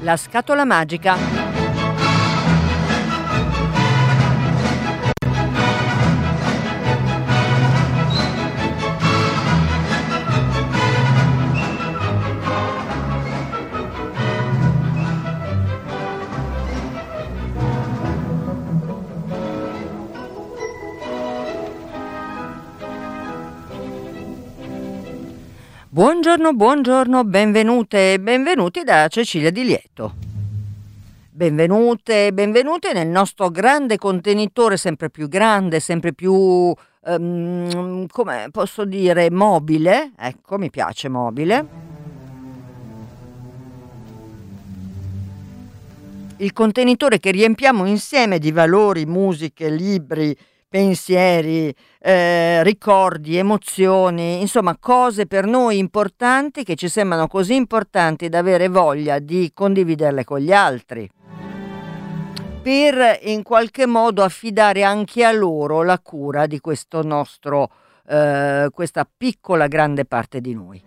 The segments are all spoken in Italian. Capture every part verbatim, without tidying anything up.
La scatola magica. Buongiorno, buongiorno, benvenute e benvenuti da Cecilia Di Lieto. Benvenute e benvenuti nel nostro grande contenitore, sempre più grande, sempre più, um, come posso dire, mobile. Ecco, mi piace mobile. Il contenitore che riempiamo insieme di valori, musiche, libri, pensieri, eh, ricordi, emozioni, insomma cose per noi importanti che ci sembrano così importanti da avere voglia di condividerle con gli altri, per in qualche modo affidare anche a loro la cura di questo nostro, eh, questa piccola grande parte di noi.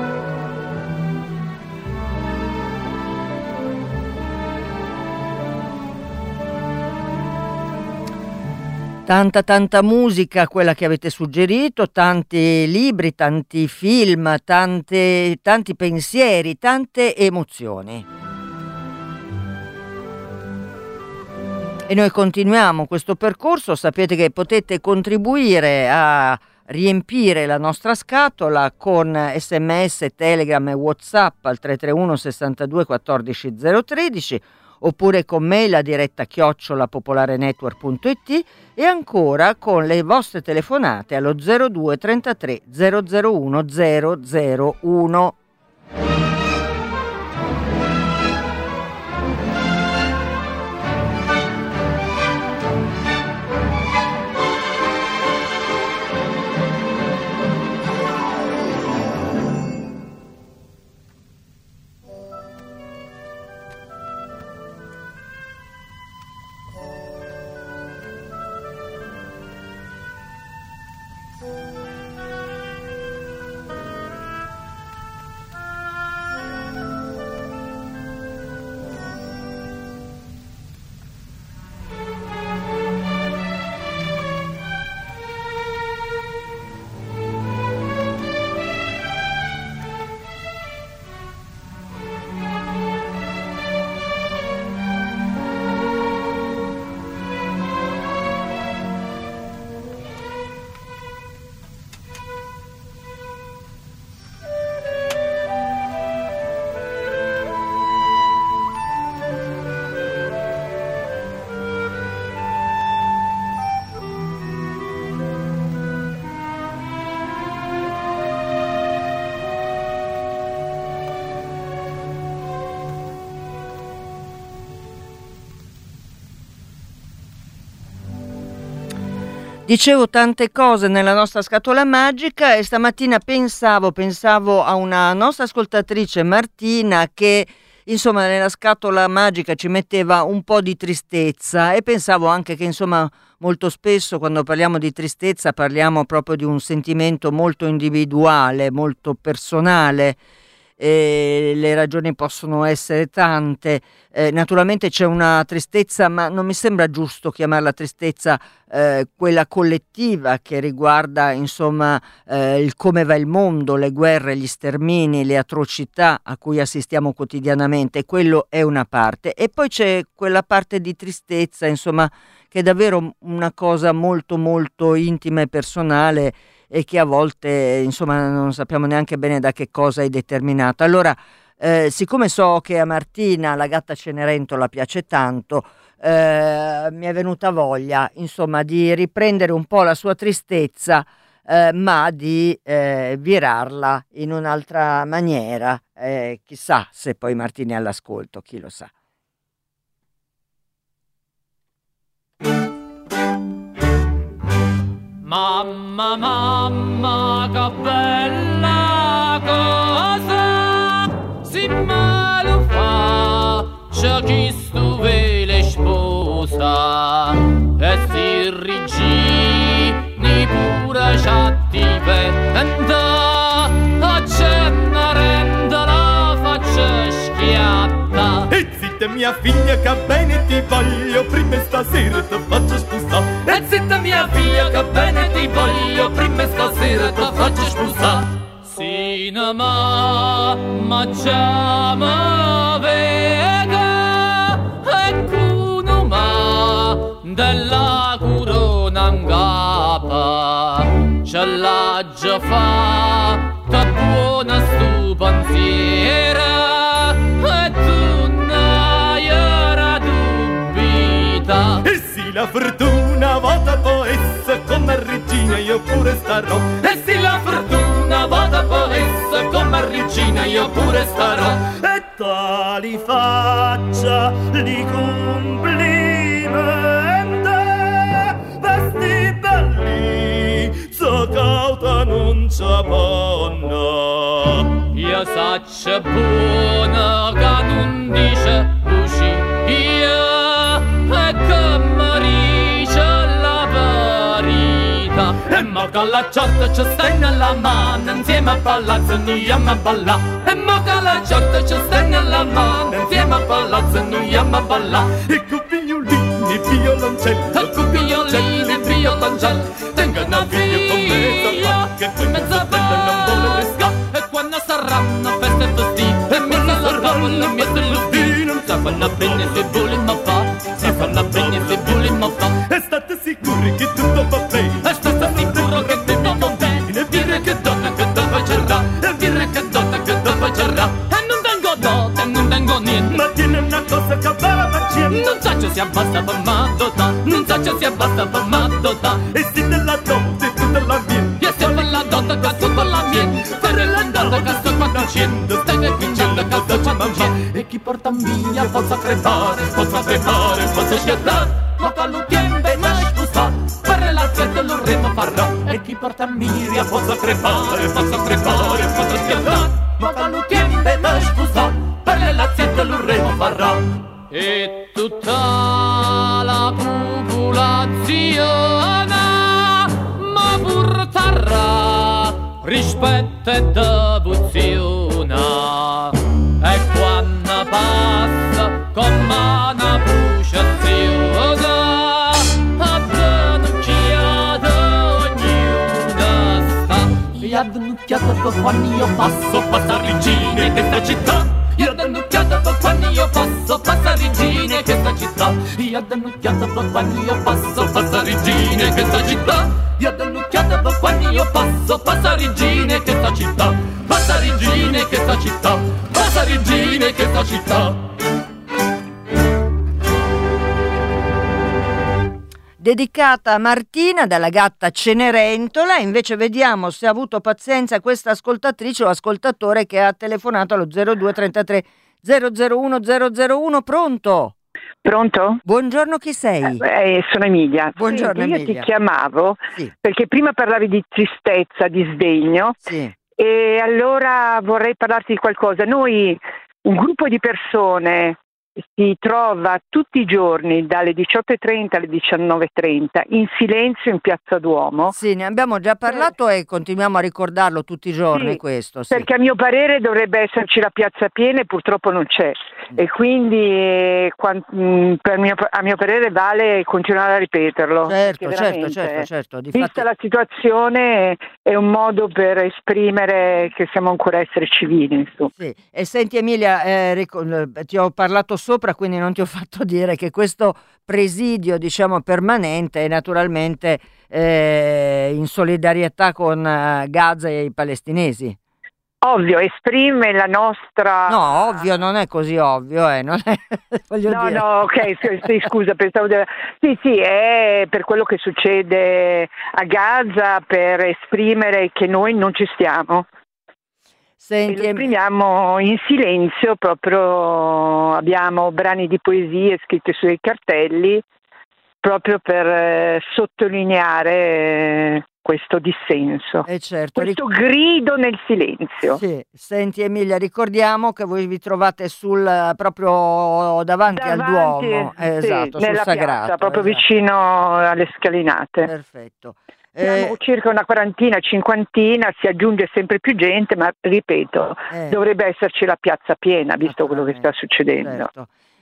Tanta tanta musica, quella che avete suggerito, tanti libri, tanti film, tante, tanti pensieri, tante emozioni. E noi continuiamo questo percorso. Sapete che potete contribuire a riempire la nostra scatola con sms, telegram e whatsapp al tre tre uno sessantadue quattordici zero tredici, oppure con mail a diretta chiocciola popolarenetwork punto it, e ancora con le vostre telefonate allo zero due trentatré zero zero uno zero zero uno. Dicevo tante cose nella nostra scatola magica, e stamattina pensavo, pensavo a una nostra ascoltatrice, Martina, che insomma nella scatola magica ci metteva un po' di tristezza, e pensavo anche che insomma molto spesso quando parliamo di tristezza parliamo proprio di un sentimento molto individuale, molto personale. E le ragioni possono essere tante, eh, naturalmente c'è una tristezza, ma non mi sembra giusto chiamarla tristezza eh, quella collettiva che riguarda insomma eh, il come va il mondo, le guerre, gli stermini, le atrocità a cui assistiamo quotidianamente. Quello è una parte, e poi c'è quella parte di tristezza insomma che è davvero una cosa molto molto intima e personale, e che a volte insomma non sappiamo neanche bene da che cosa è determinata. Allora, eh, siccome so che a Martina la gatta Cenerentola piace tanto, eh, mi è venuta voglia insomma di riprendere un po' la sua tristezza, eh, ma di eh, virarla in un'altra maniera. Eh, chissà se poi Martina è all'ascolto, chi lo sa. Mamma, mamma, che bella cosa, si me lo fa, c'è chi stu vele sposa, e si rigini pure c'attiventa, a Cenerentola la faccia schiatta. mia figlia che bene ti voglio, prima stasera ti faccio sposare. E zitta mia figlia che bene ti voglio, prima stasera ti faccio sposare. Cinema, mangiamo vega e cunuma della corona in capa. Ce l'ha già fatta buona stu pensiera e tu non era dubita. E sì, la fortuna vota può essere come regina, io pure starò. E sì, la fortuna vota può essere come regina, io pure starò. E tali faccia di complimenti, vesti belli, so cauta non c'è buona. Io saccio buona che non dice bugia e che mi dice la verità. E mo che la ciorta ci stai nella mano, insieme a palazzo noi andiamo a ballare. E mo che la ciorta ci stai nella mano, insieme a palazzo noi andiamo a ballare. E con violini e violoncello, E con violini e violoncello, tengo una figlia che poi mezza bella non vuole pescare. E quando saranno feste festive e mi la tavola mia cellustina, si fanno bene se vogliamo fa, si fanno bene se vogliamo fa. e state sicuri che tutto va bene. E state sicuro che tutto va bene, e dire che dopo che dopo c'era, e dire che dopo che dopo c'era. E non tengo dote, non tengo niente, Ma tiene una cosa che va facendo, non so se si abbassa per m'addota, non so se si abbassa per m'addota. e si della dote tutta la mia. Io sto ballando che sto ballando, per l'andata che sto facendo, stai vincendo che sto facendo. E chi porta via possa crepare, possa crepare, possa schiattare, ma che lo tiende mai spostare, per la gente lo remo farà. E chi porta via possa crepare, possa crepare, possa schiattare, ma che lo tiende mai spostare, per la gente lo remo farà. E tutta la popolazione ma porterà rispetto e devozione. E quando passa con mano processione, avvenucchiata ognuna sta. E avvenucchiata per quando io passo, passa regine in questa città. Io denunciata per quando io passo, passa regine in questa città. Io denunciata per quando io passo, passa regine in questa città. Io denunciata per quando io passo, passa regine in questa città. Passa regine in questa città, passa regine in questa città. Dedicata a Martina dalla gatta Cenerentola. Invece vediamo se ha avuto pazienza questa ascoltatrice o ascoltatore che ha telefonato allo zero due trentatré zero zero uno zero zero uno. Pronto? Pronto? Buongiorno, chi sei? Eh, sono Emilia. Buongiorno, Senti, io Emilia. ti chiamavo Sì. perché prima parlavi di tristezza, di sdegno, Sì. e allora vorrei parlarti di qualcosa. Noi, un gruppo di persone, si trova tutti i giorni dalle diciotto e trenta alle diciannove e trenta in silenzio in Piazza Duomo. Sì, ne abbiamo già parlato e continuiamo a ricordarlo tutti i giorni, Sì, questo. Sì. Perché a mio parere dovrebbe esserci la piazza piena e purtroppo non c'è. E quindi eh, quan- mh, per mio, a mio parere vale continuare a ripeterlo. Certo, perché certo, veramente, certo, certo. Vista Difatti, la situazione è un modo per esprimere che siamo ancora esseri civili. Insomma. sì. E senti Emilia, eh, ric- ti ho parlato sopra, quindi non ti ho fatto dire che questo presidio, diciamo, permanente è naturalmente eh, in solidarietà con eh, Gaza e i palestinesi. Ovvio, esprime la nostra... No, ovvio, non è così ovvio, eh, non è, voglio No, dire. no, ok, sì, sì, scusa, pensavo di... Sì, sì, è per quello che succede a Gaza, per esprimere che noi non ci stiamo. Senti, E lo esprimiamo in silenzio, proprio abbiamo brani di poesie scritte sui cartelli, proprio per eh, sottolineare eh, questo dissenso, eh, certo, ric- questo grido nel silenzio. sì. Senti Emilia, ricordiamo che voi vi trovate sul proprio davanti, al Davanti, Duomo, eh, sì, esatto, sul nella Sagrato. piazza, proprio esatto. vicino alle scalinate. Perfetto. Siamo Eh, circa una quarantina, cinquantina, si aggiunge sempre più gente, ma ripeto, eh, dovrebbe esserci la piazza piena, visto quello che sta naturalmente, succedendo. certo.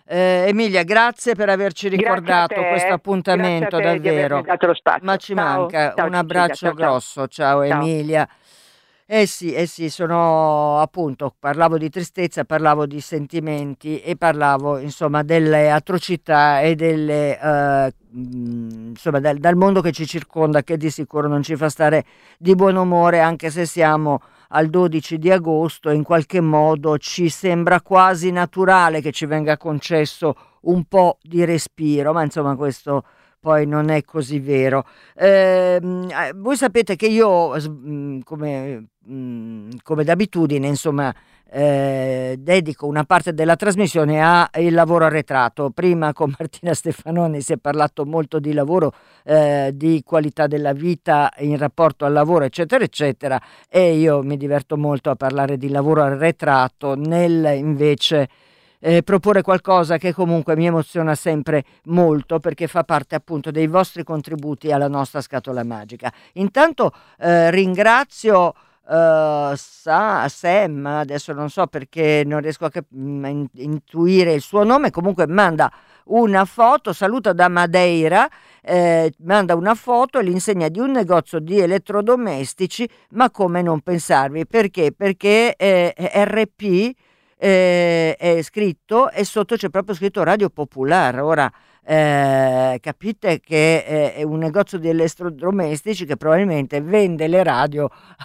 Eh, Emilia, grazie per averci ricordato Grazie a te, questo appuntamento, grazie a te di davvero. avermi dato lo spazio. Ma ci Ciao, manca, ciao, un Cecilia, abbraccio ciao, ciao. grosso, ciao, Ciao. Emilia. Eh sì, eh sì, sono appunto, parlavo di tristezza, parlavo di sentimenti e parlavo insomma delle atrocità e delle, eh, mh, insomma dal, dal mondo che ci circonda, che di sicuro non ci fa stare di buon umore, anche se siamo al dodici di agosto, in qualche modo ci sembra quasi naturale che ci venga concesso un po' di respiro, ma insomma questo poi non è così vero. Eh, voi sapete che io, come, come d'abitudine, insomma, eh, dedico una parte della trasmissione al lavoro arretrato. Prima con Martina Stefanoni si è parlato molto di lavoro, eh, di qualità della vita in rapporto al lavoro, eccetera, eccetera, e io mi diverto molto a parlare di lavoro arretrato nel invece Eh, proporre qualcosa che comunque mi emoziona sempre molto, perché fa parte appunto dei vostri contributi alla nostra scatola magica. Intanto eh, ringrazio uh, Sa, Sam, adesso non so perché non riesco a cap- in- intuire il suo nome, comunque manda una foto, saluta da Madeira, eh, manda una foto e l'insegna di un negozio di elettrodomestici, ma come non pensarvi, perché? Perché eh, R P Eh, è scritto e sotto c'è proprio scritto Radio Popolare. Ora eh, capite che è, è un negozio di elettrodomestici che probabilmente vende le radio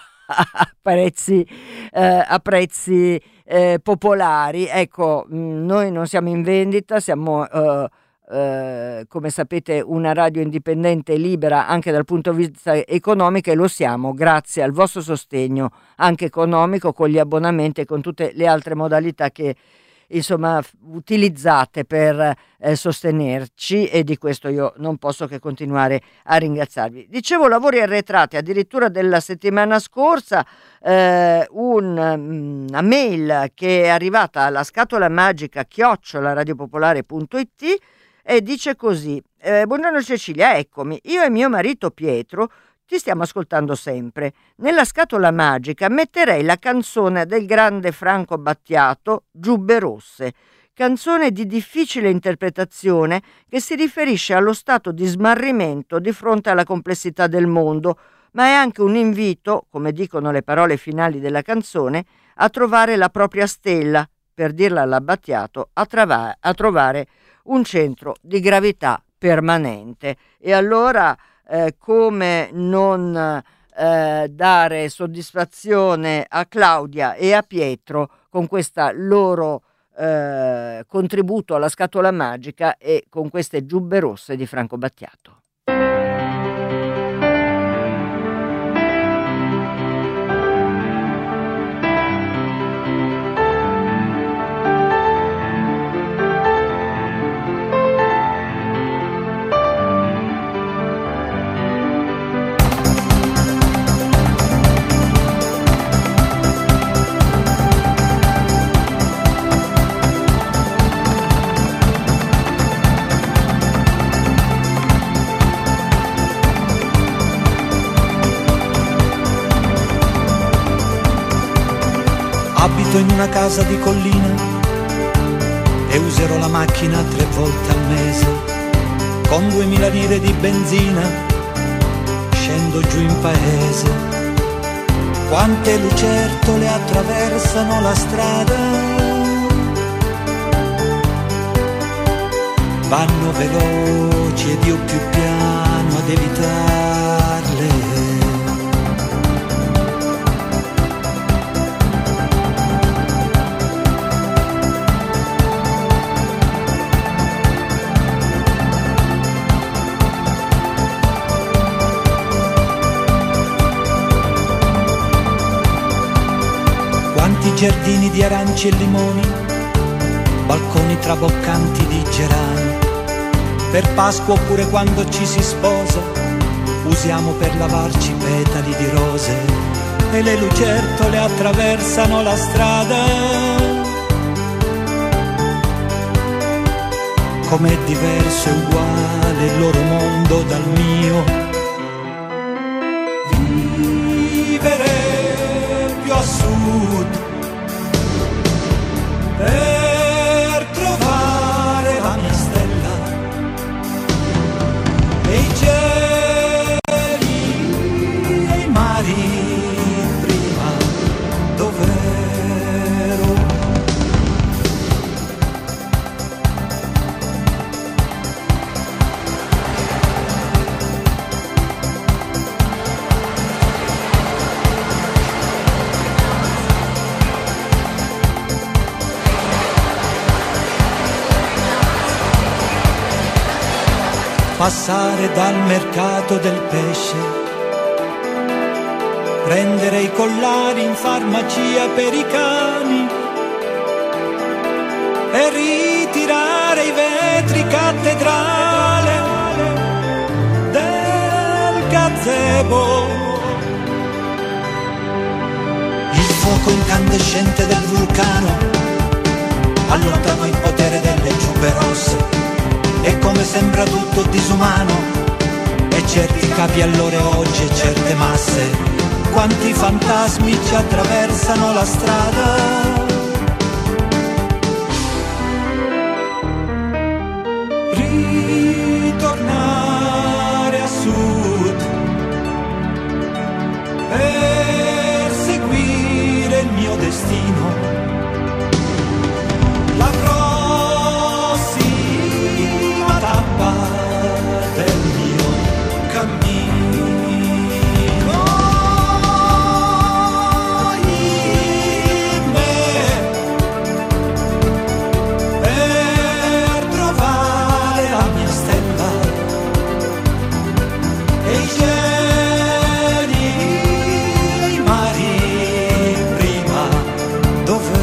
a prezzi, eh, a prezzi eh, popolari. Ecco, mh, noi non siamo in vendita, siamo eh, eh, come sapete una radio indipendente e libera anche dal punto di vista economico, e lo siamo grazie al vostro sostegno anche economico, con gli abbonamenti e con tutte le altre modalità che insomma utilizzate per eh, sostenerci, e di questo io non posso che continuare a ringraziarvi. Dicevo, lavori arretrati, addirittura della settimana scorsa eh, un, una mail che è arrivata alla scatola magica chiocciola radiopopolare punto it e dice così: eh, buongiorno Cecilia, eccomi, io e mio marito Pietro ti stiamo ascoltando sempre. Nella scatola magica metterei la canzone del grande Franco Battiato, Giubbe Rosse, canzone di difficile interpretazione che si riferisce allo stato di smarrimento di fronte alla complessità del mondo, ma è anche un invito, come dicono le parole finali della canzone, a trovare la propria stella, per dirla alla Battiato, a, trava- a trovare un centro di gravità permanente. E allora eh, come non eh, dare soddisfazione a Claudia e a Pietro con questa loro eh, contributo alla scatola magica e con queste Giubbe Rosse di Franco Battiato. Abito in una casa di collina e userò la macchina tre volte al mese. Con duemila lire di benzina scendo giù in paese. Quante lucertole attraversano la strada, vanno veloci ed io più piano ad evitarle. Giardini di arance e limoni, balconi traboccanti di gerani. Per Pasqua oppure quando ci si sposa, usiamo per lavarci petali di rose. E le lucertole attraversano la strada. Com'è diverso e uguale il loro mondo dal mio. Vivere più a sud per trovare mari prima dov'ero. Passare dal mercato del pesce, prendere i collari in farmacia per i cani e ritirare i vetri cattedrale del gazebo. Il fuoco incandescente del vulcano allontanò il potere delle giubbe rosse. E come sembra tutto disumano, e certi capi all'ore oggi e certe masse, quanti fantasmi ci attraversano la strada. Ritornare a sud per seguire il mio destino. La del mio cammino in me per trovare la mia stella e i cieli e i mari prima dove.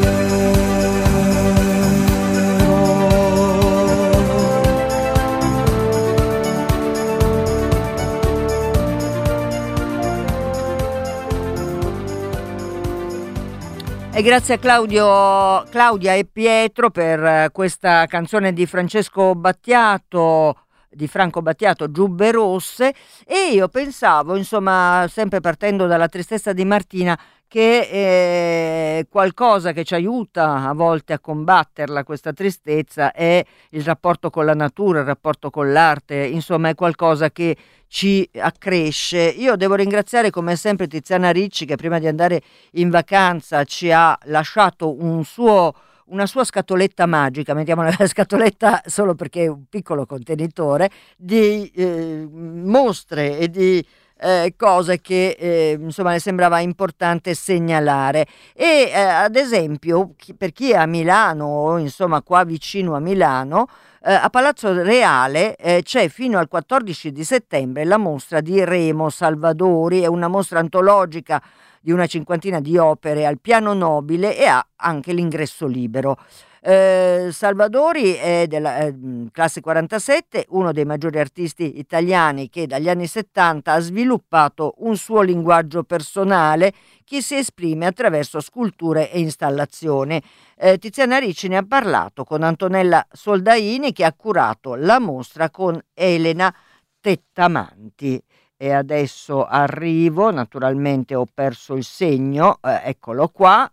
E grazie a Claudio, Claudia e Pietro per questa canzone di Francesco Battiato, di Franco Battiato, Giubbe rosse. E io pensavo, insomma, sempre partendo dalla tristezza di Martina, che eh, qualcosa che ci aiuta a volte a combatterla questa tristezza è il rapporto con la natura, il rapporto con l'arte, insomma è qualcosa che ci accresce. Io devo ringraziare come sempre Tiziana Ricci, che prima di andare in vacanza ci ha lasciato un suo una sua scatoletta magica, mettiamola la scatoletta solo perché è un piccolo contenitore, di eh, mostre e di Eh, cose che eh, insomma le sembrava importante segnalare. E eh, ad esempio chi, per chi è a Milano o insomma qua vicino a Milano, eh, a Palazzo Reale eh, c'è fino al quattordici di settembre la mostra di Remo Salvadori. È una mostra antologica di una cinquantina di opere al piano nobile e ha anche l'ingresso libero. Eh, Salvadori è della eh, classe quarantasette, uno dei maggiori artisti italiani che dagli anni settanta ha sviluppato un suo linguaggio personale che si esprime attraverso sculture e installazioni. Eh, Tiziana Ricci ne ha parlato con Antonella Soldaini, che ha curato la mostra con Elena Tettamanti. E adesso arrivo, naturalmente ho perso il segno, eh, eccolo qua.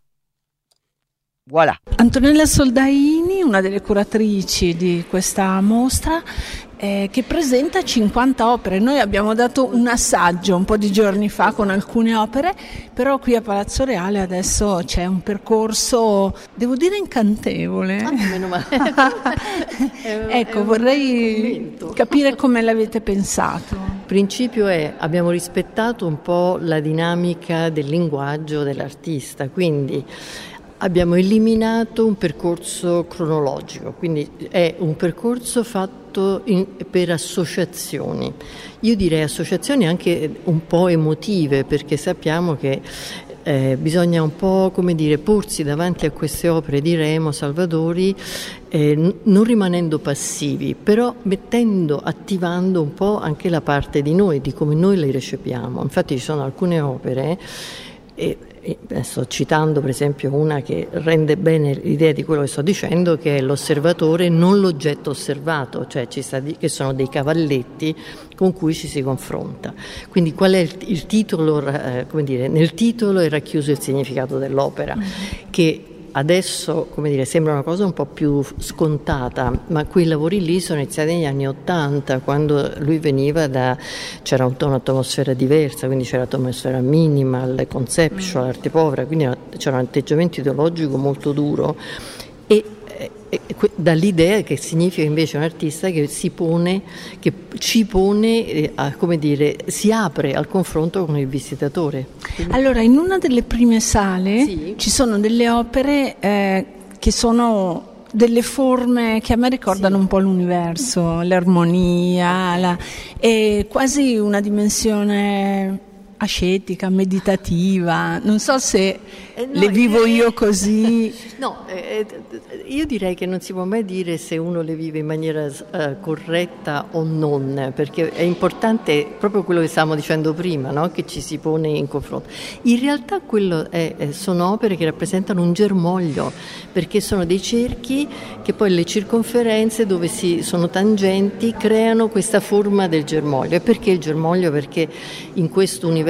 Voilà. Antonella Soldaini, una delle curatrici di questa mostra, eh, che presenta cinquanta opere. Noi abbiamo dato un assaggio un po' di giorni fa con alcune opere, però qui a Palazzo Reale adesso c'è un percorso, devo dire, incantevole. Ah, meno male. è, ecco, è vorrei capire come l'avete pensato. Il principio è, abbiamo rispettato un po' la dinamica del linguaggio dell'artista, quindi abbiamo eliminato un percorso cronologico, quindi è un percorso fatto in, per associazioni. Io direi associazioni anche un po' emotive, perché sappiamo che eh, bisogna un po', come dire, porsi davanti a queste opere di Remo Salvadori, eh, n- non rimanendo passivi, però mettendo, attivando un po' anche la parte di noi, di come noi le recepiamo. Infatti ci sono alcune opere, eh, sto citando per esempio una che rende bene l'idea di quello che sto dicendo, che è l'osservatore, non l'oggetto osservato, cioè ci sta di, che sono dei cavalletti con cui ci si confronta. Quindi qual è il, il titolo, eh, come dire, nel titolo è racchiuso il significato dell'opera, mm-hmm. che adesso, come dire, sembra una cosa un po' più scontata, ma quei lavori lì sono iniziati negli anni Ottanta, quando lui veniva da, c'era un'atmosfera diversa, quindi c'era l'atmosfera minimal, conceptual, mm. arte povera, quindi c'era un atteggiamento ideologico molto duro e dall'idea che significa invece un artista che si pone, che ci pone, eh, a, come dire, si apre al confronto con il visitatore. Quindi... Allora, in una delle prime sale sì. ci sono delle opere eh, che sono delle forme che a me ricordano sì. un po' l'universo, l'armonia, la, è quasi una dimensione ascetica, meditativa, non so se eh no, le vivo eh, io così. No, eh, io direi che non si può mai dire se uno le vive in maniera uh, corretta o non, perché è importante proprio quello che stavamo dicendo prima, no? Che ci si pone in confronto. In realtà quello è, sono opere che rappresentano un germoglio, perché sono dei cerchi che poi le circonferenze dove si sono tangenti creano questa forma del germoglio. E perché il germoglio? Perché in questo universo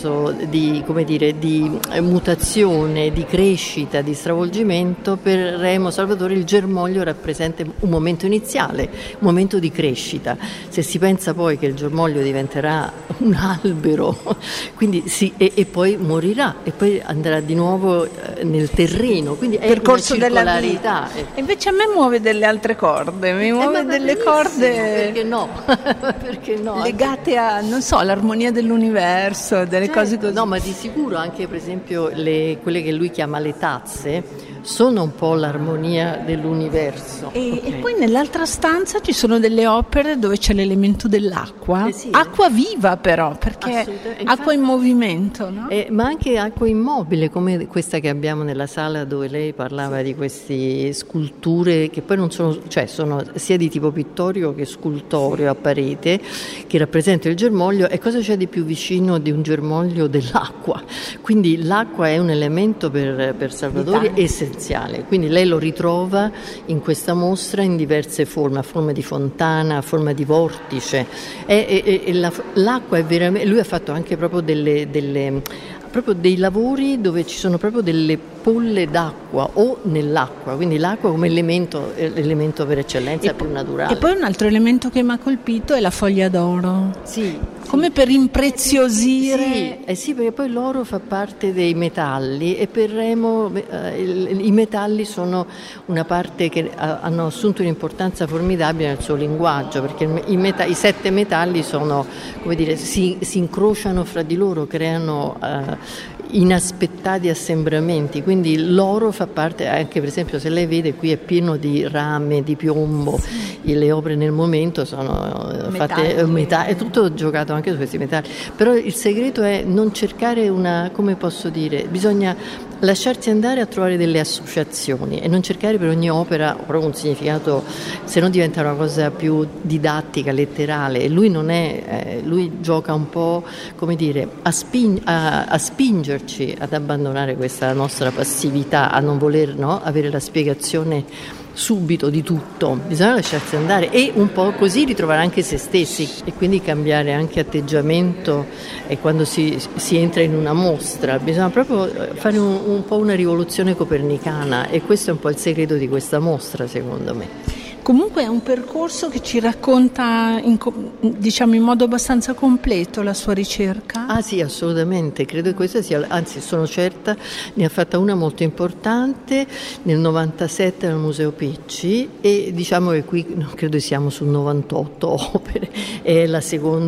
di, come dire, di mutazione, di crescita, di stravolgimento, per Remo Salvatore il germoglio rappresenta un momento iniziale, un momento di crescita. Se si pensa poi che il germoglio diventerà un albero, quindi sì, e, e poi morirà e poi andrà di nuovo nel terreno, quindi è percorso una circolarità. Della e invece a me muove delle altre corde, mi muove eh, delle corde perché no? Perché no? Legate a, non so, all'armonia dell'universo, delle certo, cose così. No, ma di sicuro anche per esempio le, quelle che lui chiama le tazze sono un po' l'armonia dell'universo. E, okay. e poi nell'altra stanza ci sono delle opere dove c'è l'elemento dell'acqua, eh sì, acqua viva però, perché acqua in movimento, no? Eh, ma anche acqua immobile, come questa che abbiamo nella sala dove lei parlava sì. di queste sculture che poi non sono, cioè sono sia di tipo pittorico che scultoreo a parete, che rappresentano il germoglio. E cosa c'è di più vicino di un germoglio dell'acqua? Quindi l'acqua è un elemento per, per Salvatore essenziale. Quindi lei lo ritrova in questa mostra in diverse forme, a forma di fontana, a forma di vortice. E, e, e la, l'acqua è veramente. Lui ha fatto anche proprio delle, delle proprio dei lavori dove ci sono proprio delle polle d'acqua o nell'acqua, quindi l'acqua come elemento, elemento per eccellenza e più naturale. E poi un altro elemento che mi ha colpito è la foglia d'oro. Sì. Come per impreziosire. Sì, eh sì, perché poi l'oro fa parte dei metalli e per Remo eh, il, i metalli sono una parte che ha, hanno assunto un'importanza formidabile nel suo linguaggio, perché i, meta- i sette metalli sono, come dire, si, si incrociano fra di loro, creano eh, inaspettati assembramenti, quindi l'oro fa parte anche, per esempio, se lei vede qui è pieno di rame, di piombo, sì. Le opere nel momento sono metalli. fatte metà, è tutto giocato anche su questi metalli, però il segreto è non cercare una, come posso dire, bisogna lasciarsi andare a trovare delle associazioni e non cercare per ogni opera proprio un significato, se no diventa una cosa più didattica, letterale. E lui non è, eh, lui gioca un po', come dire, a, spin- a, a spingerci ad abbandonare questa nostra passività, a non voler, no, avere la spiegazione subito di tutto, bisogna lasciarsi andare e un po' così ritrovare anche se stessi e quindi cambiare anche atteggiamento. E quando si, si entra in una mostra bisogna proprio fare un, un po' una rivoluzione copernicana, e questo è un po' il segreto di questa mostra, secondo me. Comunque è un percorso che ci racconta in, diciamo in modo abbastanza completo la sua ricerca. Ah sì, assolutamente, credo che questa sia, anzi sono certa, ne ha fatta una molto importante nel novantasette al Museo Pecci, e diciamo che qui no, credo siamo su novantotto opere, è la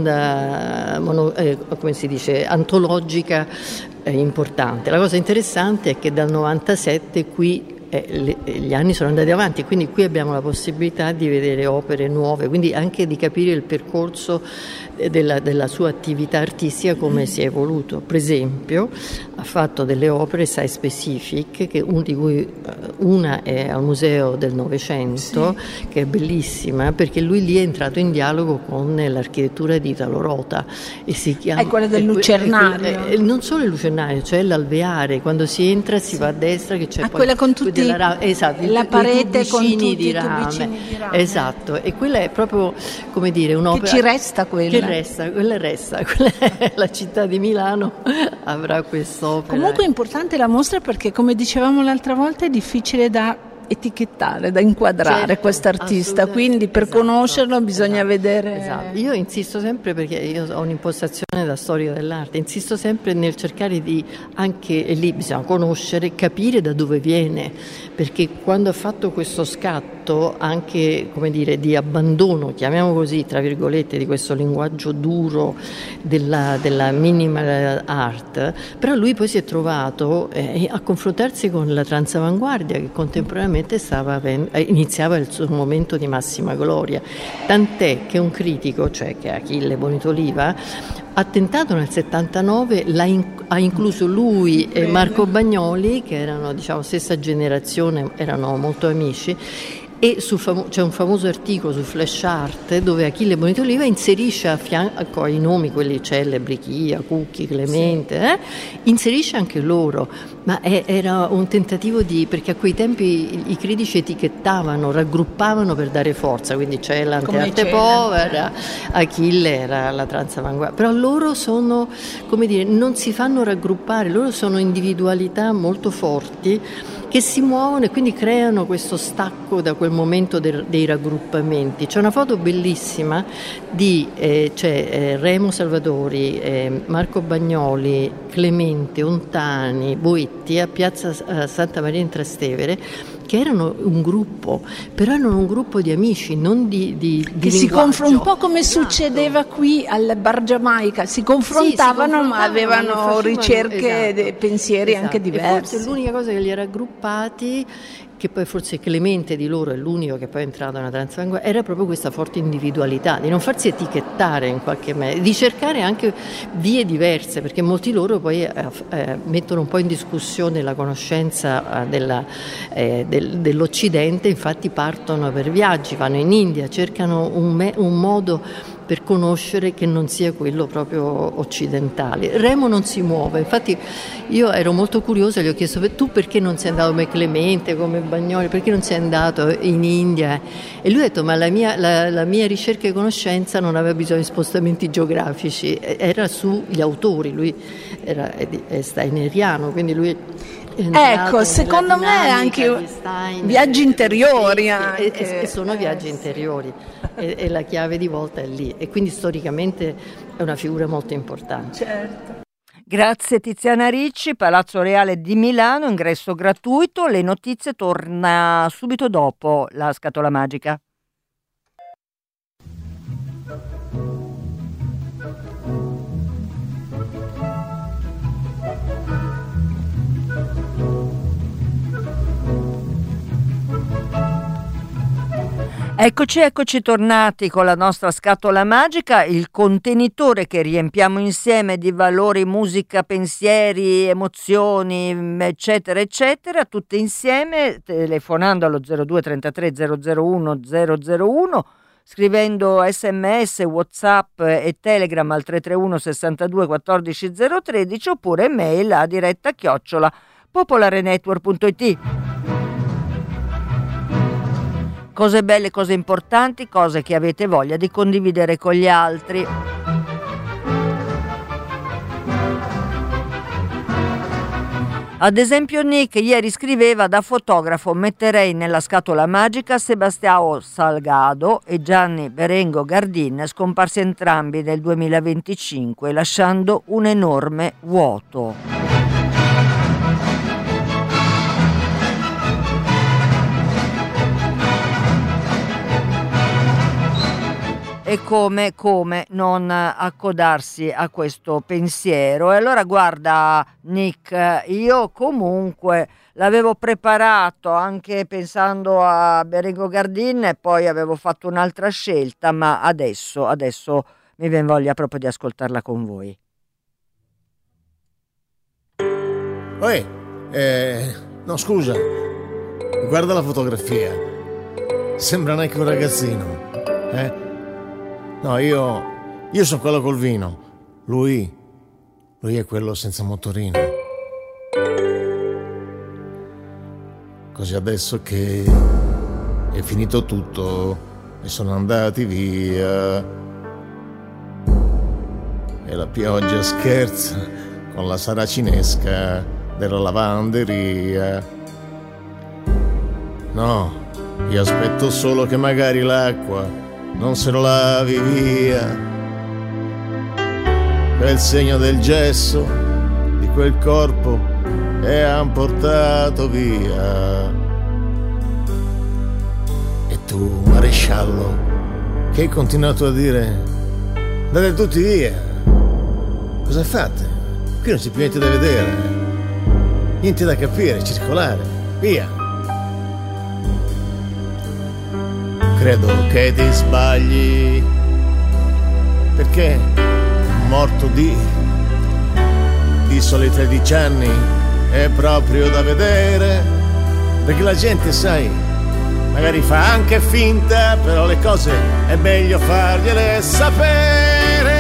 seconda mono, eh, come si dice, antologica eh, importante. La cosa interessante è che dal novantasette qui Eh, le, gli anni sono andati avanti, quindi qui abbiamo la possibilità di vedere opere nuove, quindi anche di capire il percorso della, della sua attività artistica, come si è evoluto. Per esempio ha fatto delle opere site specific, che un, di cui una è al Museo del Novecento, sì. che è bellissima perché lui lì è entrato in dialogo con l'architettura di Italo Rota e si chiama, è quella del lucernario, è, è, è, non solo il lucernario, cioè l'alveare, quando si entra si sì. va a destra che c'è ah, poi quella con tutti Ra- esatto, la parete con tutti di i rame. tubicini di rame. Esatto, e quella è proprio, come dire, un'opera che ci resta, quella che resta, quella resta, quella è la città di Milano avrà questo l'opera. Comunque è importante la mostra perché, come dicevamo l'altra volta, è difficile da etichettare, da inquadrare certo, quest'artista, quindi per esatto, conoscerlo bisogna esatto, vedere. Esatto. Io insisto sempre, perché io ho un'impostazione da storia dell'arte, insisto sempre nel cercare di, anche e lì bisogna conoscere, capire da dove viene, perché quando ha fatto questo scatto anche, come dire, di abbandono, chiamiamo così, tra virgolette, di questo linguaggio duro della, della minimal art, però lui poi si è trovato eh, a confrontarsi con la transavanguardia che contemporaneamente Stava, iniziava il suo momento di massima gloria, tant'è che un critico, cioè che Achille Bonitoliva, ha tentato nel settantanove, l'ha in, ha incluso lui e Marco Bagnoli, che erano, diciamo, stessa generazione, erano molto amici, e sul famo- c'è un famoso articolo su Flash Art dove Achille Bonitoliva inserisce a fianco i nomi, quelli celebri, Chia, Cucchi, Clemente, sì. eh, inserisce anche loro, ma è, era un tentativo di, perché a quei tempi i, i critici etichettavano, raggruppavano per dare forza, quindi Celan arte povera, Achille era la transavanguardia, però loro sono, come dire, non si fanno raggruppare, loro sono individualità molto forti che si muovono e quindi creano questo stacco da quel momento de- dei raggruppamenti. C'è una foto bellissima di eh, c'è, eh, Remo Salvadori, eh, Marco Bagnoli, Clemente, Ontani, Boetti a Piazza eh, Santa Maria in Trastevere, che erano un gruppo, però erano un gruppo di amici, non di, di, di che si confrontano, un po' come esatto. succedeva qui al Bar Giamaica, si confrontavano, sì, si confrontavano ma avevano facevano, ricerche esatto, e pensieri esatto. anche diversi. E forse l'unica cosa che li ha raggruppati, che poi forse Clemente di loro è l'unico che poi è entrato nella transavanguardia, era proprio questa forte individualità, di non farsi etichettare in qualche modo, di cercare anche vie diverse, perché molti loro poi eh, eh, mettono un po' in discussione la conoscenza eh, della, eh, del, dell'Occidente, infatti partono per viaggi, vanno in India, cercano un, me- un modo per conoscere che non sia quello proprio occidentale. Remo non si muove, infatti io ero molto curiosa, gli ho chiesto: tu perché non sei andato come Clemente, come Bagnoli, perché non sei andato in India? E lui ha detto: ma la mia, la, la mia ricerca e conoscenza non aveva bisogno di spostamenti geografici, era sugli autori, lui era è steineriano, quindi lui ecco, secondo me anche Stein, viaggi interiori e, anche. E, e sono viaggi interiori e, e la chiave di volta è lì, e quindi storicamente è una figura molto importante. Certo. Grazie Tiziana Ricci, Palazzo Reale di Milano, ingresso gratuito. Le notizie torna subito dopo la scatola magica. Eccoci, eccoci tornati con la nostra scatola magica, il contenitore che riempiamo insieme di valori, musica, pensieri, emozioni, eccetera, eccetera, tutte insieme, telefonando allo zero due trentatré zero zero uno zero zero uno, scrivendo sms, whatsapp e telegram al tre tre uno sessantadue quattordici zero tredici oppure mail a diretta chiocciola popolarenetwork punto it. Cose belle, cose importanti, cose che avete voglia di condividere con gli altri. Ad esempio Nick ieri scriveva: da fotografo metterei nella scatola magica Sebastião Salgado e Gianni Berengo Gardin, scomparsi entrambi nel duemilaventicinque, lasciando un enorme vuoto. E come, come non accodarsi a questo pensiero. E allora guarda Nick, io comunque l'avevo preparato anche pensando a Berengo Gardin e poi avevo fatto un'altra scelta, ma adesso, adesso mi viene voglia proprio di ascoltarla con voi. Oi, eh, no scusa, guarda la fotografia, sembra neanche un ragazzino, eh? No, io, io sono quello col vino, lui, lui è quello senza motorino. Così adesso che è finito tutto e sono andati via e la pioggia scherza con la saracinesca della lavanderia. No, io aspetto solo che magari l'acqua non se lo lavi via quel segno del gesso di quel corpo che han portato via. E tu, maresciallo, che hai continuato a dire andate tutti via, cosa fate? Qui non c'è più niente da vedere, niente da capire, circolare, via. Credo che ti sbagli, perché morto di di soli tredici anni è proprio da vedere, perché la gente, sai, magari fa anche finta, però le cose è meglio fargliele sapere.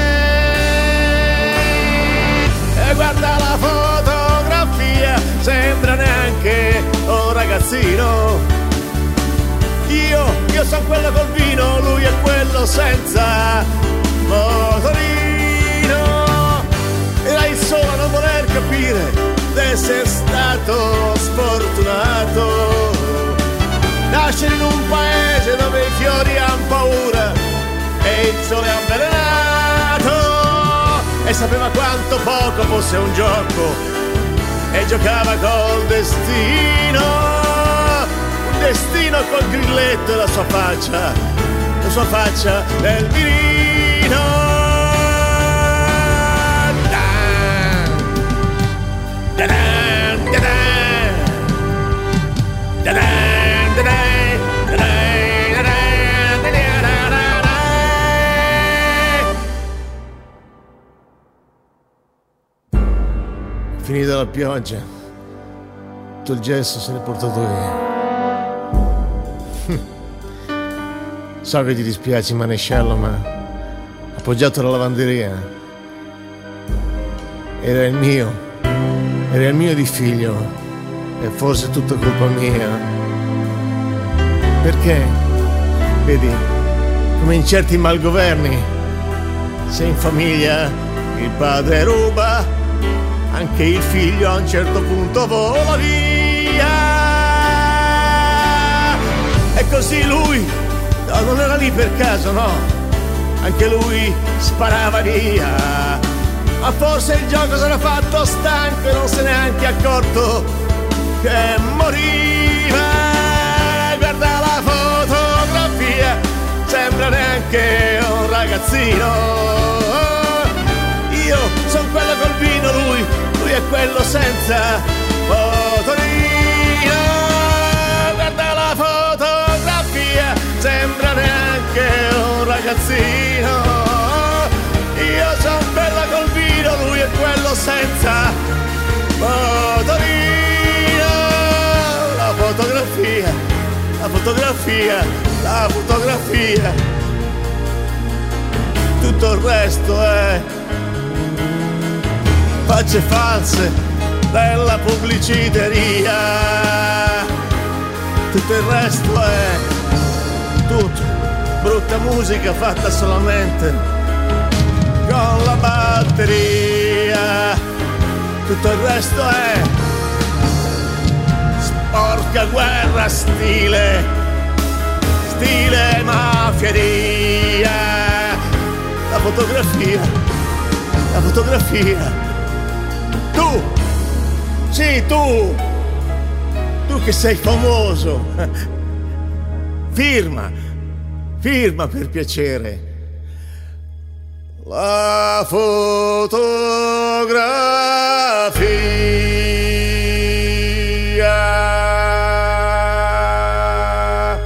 E guarda la fotografia, sembra neanche un ragazzino. Io, io sono quello col vino, lui è quello senza motorino. Erai solo a non voler capire d'essere stato sfortunato. Nascere in un paese dove i fiori han paura e il sole è avvelenato. E sapeva quanto poco fosse un gioco e giocava col destino. Destino col grilletto e la sua faccia, la sua faccia del mirino. Finita la pioggia, tutto il gesso se l'è portato via. So che ti dispiace, maresciallo, ma appoggiato alla lavanderia era il mio, era il mio di figlio, e forse è tutta colpa mia. Perché, vedi, come in certi malgoverni, se in famiglia il padre ruba, anche il figlio a un certo punto vola via. E così lui, no, non era lì per caso, no, anche lui sparava via. Ma forse il gioco s'era fatto stanco e non se n'è neanche accorto che moriva. Guarda la fotografia, sembra neanche un ragazzino. Io sono quello col vino, lui, lui è quello senza motorino. Guarda la fotografia, sembra neanche un ragazzino. Io sono bella col vino, lui è quello senza motorino. La fotografia, la fotografia, la fotografia. Tutto il resto è facce false della pubbliciteria. Tutto il resto è tutto brutta musica fatta solamente con la batteria. Tutto il resto è sporca guerra, stile stile mafieria. La fotografia, la fotografia. Tu, sì, tu tu che sei famoso, firma, firma per piacere. La fotografia.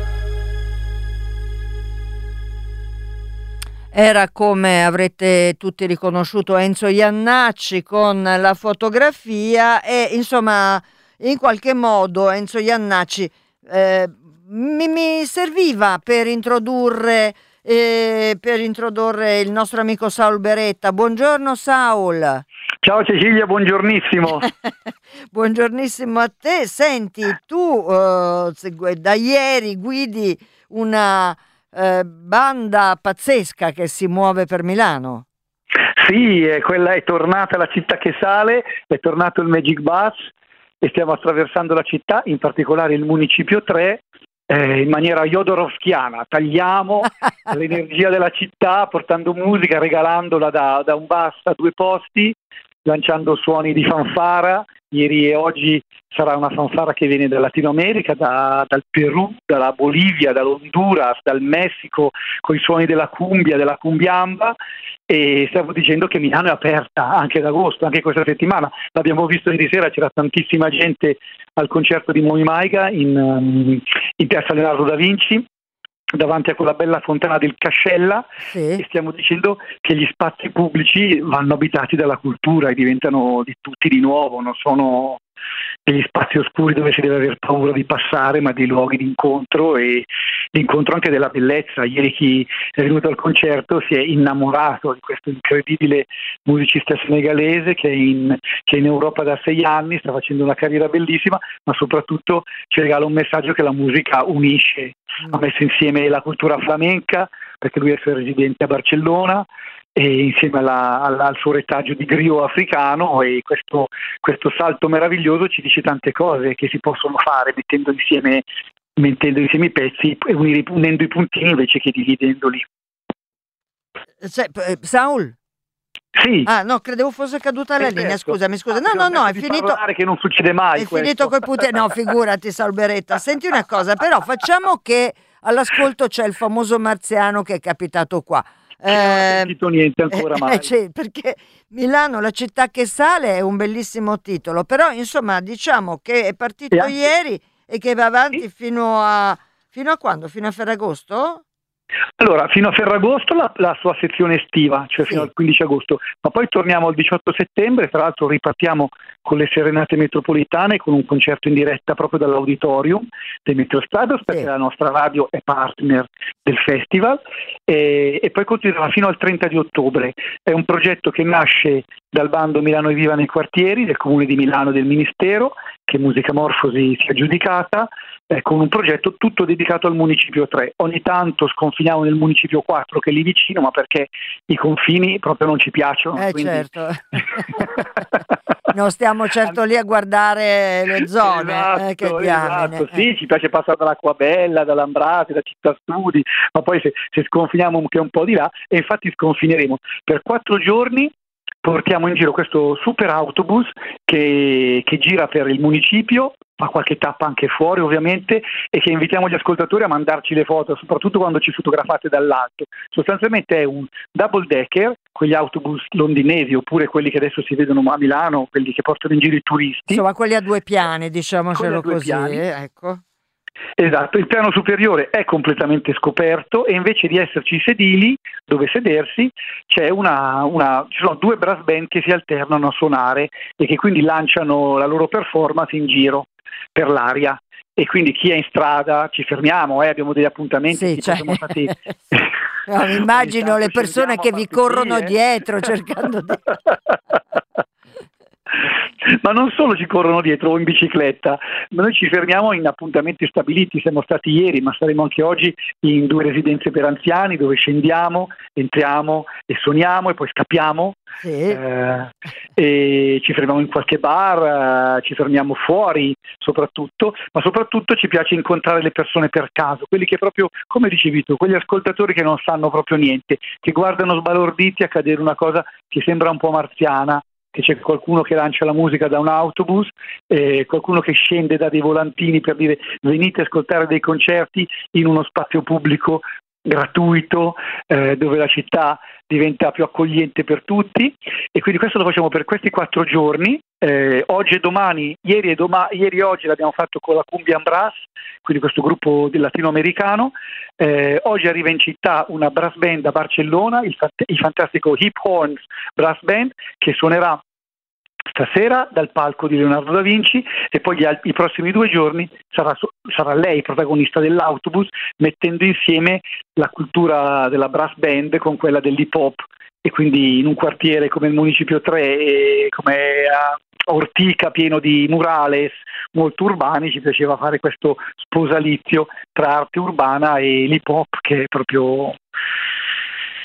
Era, come avrete tutti riconosciuto, Enzo Jannacci con La fotografia. E insomma, in qualche modo Enzo Jannacci eh, mi, mi serviva per introdurre eh, per introdurre il nostro amico Saul Beretta. Buongiorno Saul. Ciao Cecilia, buongiornissimo. Buongiornissimo a te. Senti, tu eh, da ieri guidi una eh, banda pazzesca che si muove per Milano. Sì, è, quella è tornata la città che sale, è tornato il Magic Bus e stiamo attraversando la città, in particolare il Municipio tre, eh, in maniera jodorowskiana. Tagliamo l'energia della città portando musica, regalandola da, da un bus a due posti, lanciando suoni di fanfara. Ieri e oggi sarà una fanfara che viene dal Latino America, da, dal Perù, dalla Bolivia, dall'Honduras, dal Messico, con i suoni della cumbia, della cumbiamba, e stavo dicendo che Milano è aperta anche ad agosto, anche questa settimana. L'abbiamo visto ieri sera, c'era tantissima gente al concerto di Moi Maiga in, um, in piazza Leonardo da Vinci, davanti a quella bella fontana del Cascella, Sì. e stiamo dicendo che gli spazi pubblici vanno abitati dalla cultura e diventano di tutti di nuovo, non sono degli spazi oscuri dove si deve aver paura di passare, ma dei luoghi di incontro, e l'incontro anche della bellezza. Ieri chi è venuto al concerto si è innamorato di questo incredibile musicista senegalese che è in, che è in Europa da sei anni, sta facendo una carriera bellissima, ma soprattutto ci regala un messaggio che la musica unisce. Ha messo insieme la cultura flamenca, perché lui è suo residente a Barcellona, e insieme alla, alla, al suo retaggio di griot africano, e questo, questo salto meraviglioso ci dice tante cose che si possono fare mettendo insieme, mettendo insieme i pezzi e unire, unendo i puntini invece che dividendoli. Cioè, eh, Saul? Sì. Ah, no, credevo fosse caduta la Eh, linea, certo. scusami, scusa. No, Ah, no, no, è di finito. parlare che non succede mai È questo. finito coi punti. No, figurati, Saul Beretta. Senti una cosa, però facciamo che all'ascolto c'è il famoso marziano che è capitato qua. Non ho Eh, sentito niente ancora eh, mai. eh, cioè, perché Milano, la città che sale, è un bellissimo titolo, però insomma diciamo che è partito E anche- ieri e che va avanti Sì. fino a fino a quando? Fino a Ferragosto? Allora, fino a Ferragosto la, la sua sezione estiva, cioè Sì. fino al quindici agosto, ma poi torniamo il diciotto settembre, tra l'altro ripartiamo con le serenate metropolitane, con un concerto in diretta proprio dall'auditorium dei Metrostrados, perché Sì. la nostra radio è partner del festival, e, e poi continuerà fino al trenta di ottobre. È un progetto che nasce dal bando Milano è Viva nei quartieri del Comune di Milano e del Ministero, che Musica Morfosi si è aggiudicata, eh, con un progetto tutto dedicato al Municipio tre. Ogni tanto sconfiniamo nel Municipio quattro, che è lì vicino, ma perché i confini proprio non ci piacciono. Eh quindi... certo. Non stiamo certo lì a guardare le zone, Esatto, eh, che diamine. esatto. Sì, ci piace passare dall'Acquabella, dall'Ambrate, da Città Studi, ma poi se, se sconfiniamo anche un po' di là, e infatti sconfineremo per quattro giorni. Portiamo in giro questo super autobus che, che gira per il municipio, fa qualche tappa anche fuori ovviamente, e che invitiamo gli ascoltatori a mandarci le foto, soprattutto quando ci fotografate dall'alto. Sostanzialmente è un double decker, quegli autobus londinesi oppure quelli che adesso si vedono a Milano, quelli che portano in giro i turisti. Insomma, quelli a due piani, diciamocelo Quelli a due così, piani. eh, ecco. Esatto, il piano superiore è completamente scoperto e invece di esserci sedili dove sedersi c'è una, una, ci sono due brass band che si alternano a suonare e che quindi lanciano la loro performance in giro per l'aria, e quindi chi è in strada ci fermiamo, eh, abbiamo degli appuntamenti. Sì, tipo cioè... siamo stati... No, mi immagino Ogni le tanto persone scendiamo che a vi far corrono pipì, eh. dietro cercando di... Ma non solo ci corrono dietro o in bicicletta, ma noi ci fermiamo in appuntamenti stabiliti. Siamo stati ieri, ma saremo anche oggi in due residenze per anziani dove scendiamo, entriamo e suoniamo e poi scappiamo. Sì. Eh, e ci fermiamo in qualche bar, eh, ci fermiamo fuori soprattutto, ma soprattutto ci piace incontrare le persone per caso, quelli che proprio, come dicevi tu, quegli ascoltatori che non sanno proprio niente, che guardano sbalorditi a cadere una cosa che sembra un po' marziana, che c'è qualcuno che lancia la musica da un autobus, eh, qualcuno che scende da dei volantini per dire venite a ascoltare dei concerti in uno spazio pubblico gratuito, eh, dove la città diventa più accogliente per tutti, e quindi questo lo facciamo per questi quattro giorni, eh, oggi e domani, ieri e, doma- ieri e oggi l'abbiamo fatto con la Cumbian Brass, quindi questo gruppo del latinoamericano, eh, oggi arriva in città una brass band da Barcellona, il, fant- il fantastico Hip Horns Brass Band, che suonerà stasera dal palco di Leonardo da Vinci, e poi gli al- i prossimi due giorni sarà, so- sarà lei protagonista dell'autobus, mettendo insieme la cultura della brass band con quella dell'hip hop, e quindi in un quartiere come il Municipio tre e come a Ortica, pieno di murales molto urbani, ci piaceva fare questo sposalizio tra arte urbana e l'hip hop, che è proprio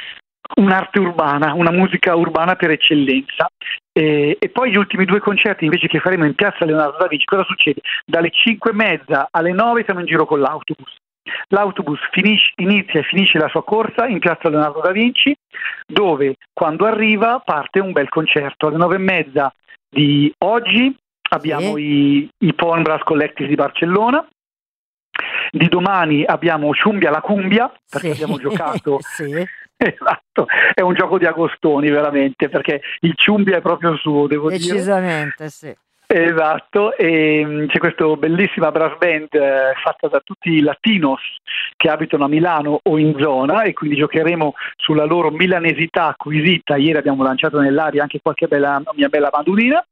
un'arte urbana, una musica urbana per eccellenza. E, e poi gli ultimi due concerti invece che faremo in piazza Leonardo da Vinci, cosa succede? Dalle cinque e mezza alle nove siamo in giro con l'autobus. L'autobus finisce, inizia e finisce la sua corsa in piazza Leonardo da Vinci, dove quando arriva parte un bel concerto. Alle nove e mezza di oggi abbiamo sì. i, i Porn Brass Collective di Barcellona. Di domani abbiamo Ciumbia la Cumbia, perché sì. abbiamo giocato. sì. Esatto, è un gioco di agostoni veramente, perché il Ciumbia è proprio suo, devo Decisamente, dire. sì. Esatto, e um, c'è questa bellissima brass band eh, fatta da tutti i latinos che abitano a Milano o in zona, e quindi giocheremo sulla loro milanesità acquisita. Ieri abbiamo lanciato nell'aria anche qualche bella, mia bella mandolina.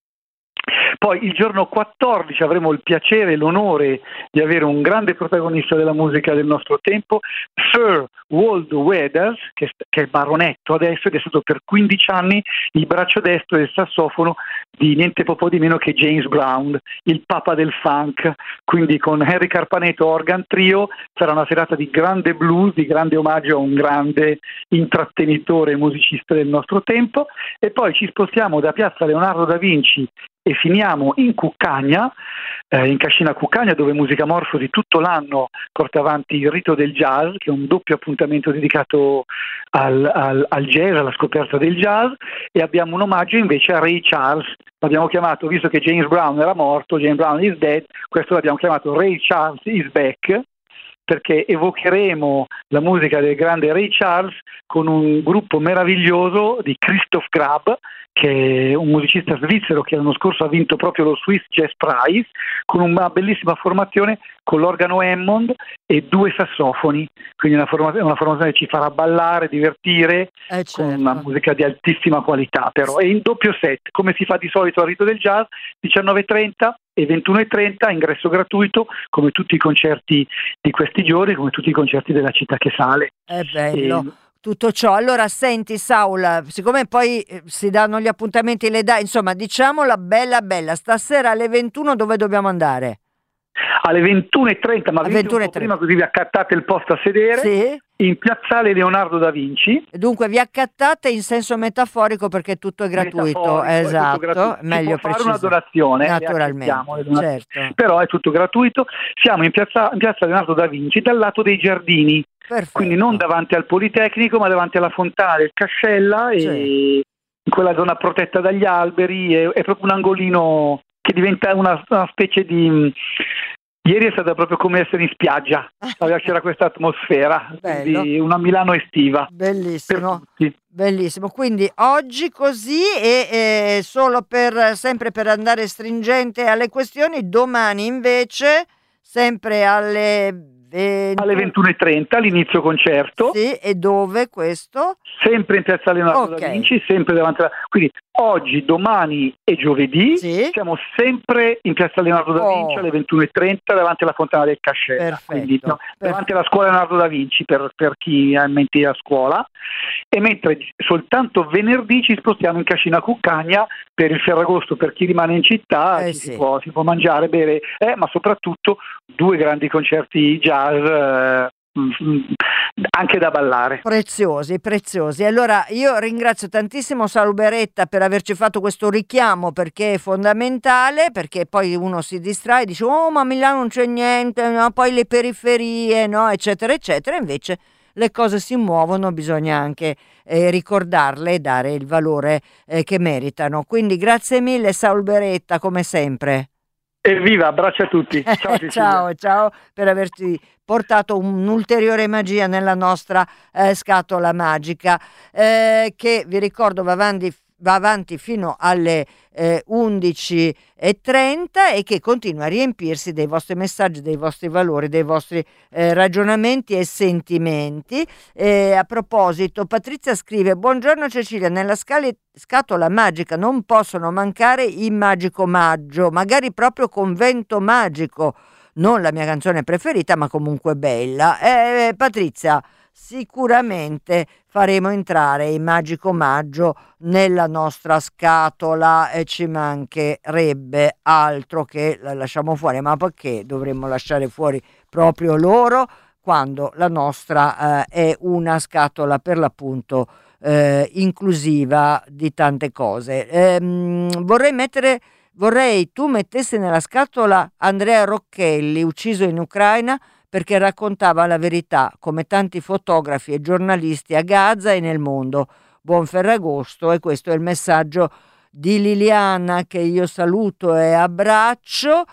Poi il giorno quattordici avremo il piacere e l'onore di avere un grande protagonista della musica del nostro tempo, Sir Waldo Weathers, che, che è baronetto adesso ed è stato per quindici anni il braccio destro del sassofono di niente po' di meno che James Brown, il papa del funk. Quindi con Henry Carpaneto Organ Trio sarà una serata di grande blues, di grande omaggio a un grande intrattenitore e musicista del nostro tempo. E poi ci spostiamo da piazza Leonardo da Vinci e finiamo in Cuccagna, eh, in Cascina Cuccagna, dove Musica Morfosi tutto l'anno porta avanti il Rito del Jazz, che è un doppio appuntamento dedicato al, al, al jazz, alla scoperta del jazz, e abbiamo un omaggio invece a Ray Charles. L'abbiamo chiamato, visto che James Brown era morto, James Brown is dead, questo l'abbiamo chiamato Ray Charles is back, perché evocheremo la musica del grande Ray Charles con un gruppo meraviglioso di Christoph Grab, che è un musicista svizzero che l'anno scorso ha vinto proprio lo Swiss Jazz Prize, con una bellissima formazione con l'organo Hammond e due sassofoni, quindi una formazione, una formazione che ci farà ballare, divertire, eh certo. con una musica di altissima qualità però, e in doppio set, come si fa di solito al Rito del Jazz, diciannove e trenta e ventuno e trenta, ingresso gratuito, come tutti i concerti di questi giorni, come tutti i concerti della città che sale. È bello. E... tutto ciò. Allora senti Saul, siccome poi eh, si danno gli appuntamenti, le dai, insomma diciamola bella bella, stasera alle ventuno dove dobbiamo andare? Alle ventuno e trenta, ma venite un po' prima così vi accattate il posto a sedere, sì. in piazzale Leonardo da Vinci. Dunque vi accattate in senso metaforico perché tutto è gratuito, esatto, è gratuito. Meglio si può fare una donazione, naturalmente, certo. Però è tutto gratuito. Siamo in piazza, in piazza Leonardo da Vinci, dal lato dei giardini. Perfetto. Quindi non davanti al Politecnico, ma davanti alla fontana del Cascella, e sì. in quella zona protetta dagli alberi, è, è proprio un angolino che diventa una, una specie di... Ieri è stata proprio come essere in spiaggia, c'era questa atmosfera, quindi una Milano estiva. Bellissimo, bellissimo. Quindi oggi così e eh, solo per sempre per andare stringente alle questioni, domani invece sempre alle... venti... alle ventuno e trenta l'inizio concerto. Sì, e dove questo? Sempre in piazza Leonardo okay. da Vinci, sempre davanti alla... Quindi oggi, domani e giovedì sì. siamo sempre in piazza Leonardo da Vinci oh. alle ventuno e trenta davanti alla fontana del Cascella. Perfetto. Quindi, no, Perfetto. davanti alla scuola Leonardo da Vinci per, per chi ha in mente la scuola. E mentre soltanto venerdì ci spostiamo in Cascina Cuccagna per il Ferragosto, per chi rimane in città, eh, si, sì. può, si può mangiare, bere, eh, ma soprattutto due grandi concerti jazz eh, anche da ballare. Preziosi, preziosi. Allora io ringrazio tantissimo Saul Beretta per averci fatto questo richiamo, perché è fondamentale, perché poi uno si distrae e dice oh ma a Milano non c'è niente, no? Poi le periferie, no? eccetera eccetera, invece le cose si muovono, bisogna anche eh, ricordarle e dare il valore eh, che meritano. Quindi grazie mille Saul Beretta, come sempre. Evviva, abbraccio a tutti. Ciao, ciao, ciao per averci portato un'ulteriore magia nella nostra eh, scatola magica, eh, che vi ricordo va avanti, va avanti fino alle eh, undici e trenta e che continua a riempirsi dei vostri messaggi, dei vostri valori, dei vostri eh, ragionamenti e sentimenti. Eh, a proposito, Patrizia scrive: buongiorno Cecilia, nella scali- scatola magica non possono mancare i Magico Maggio, magari proprio Convento Magico, non la mia canzone preferita ma comunque bella. Eh, Patrizia, sicuramente faremo entrare il Magico Maggio nella nostra scatola e ci mancherebbe altro che la lasciamo fuori, ma perché dovremmo lasciare fuori proprio loro? quando la nostra eh, è una scatola per l'appunto eh, inclusiva di tante cose. Ehm, vorrei mettere, vorrei tu mettessi nella scatola Andrea Rocchelli, ucciso in Ucraina perché raccontava la verità, come tanti fotografi e giornalisti a Gaza e nel mondo. Buon Ferragosto, e questo è il messaggio di Liliana, che io saluto e abbraccio.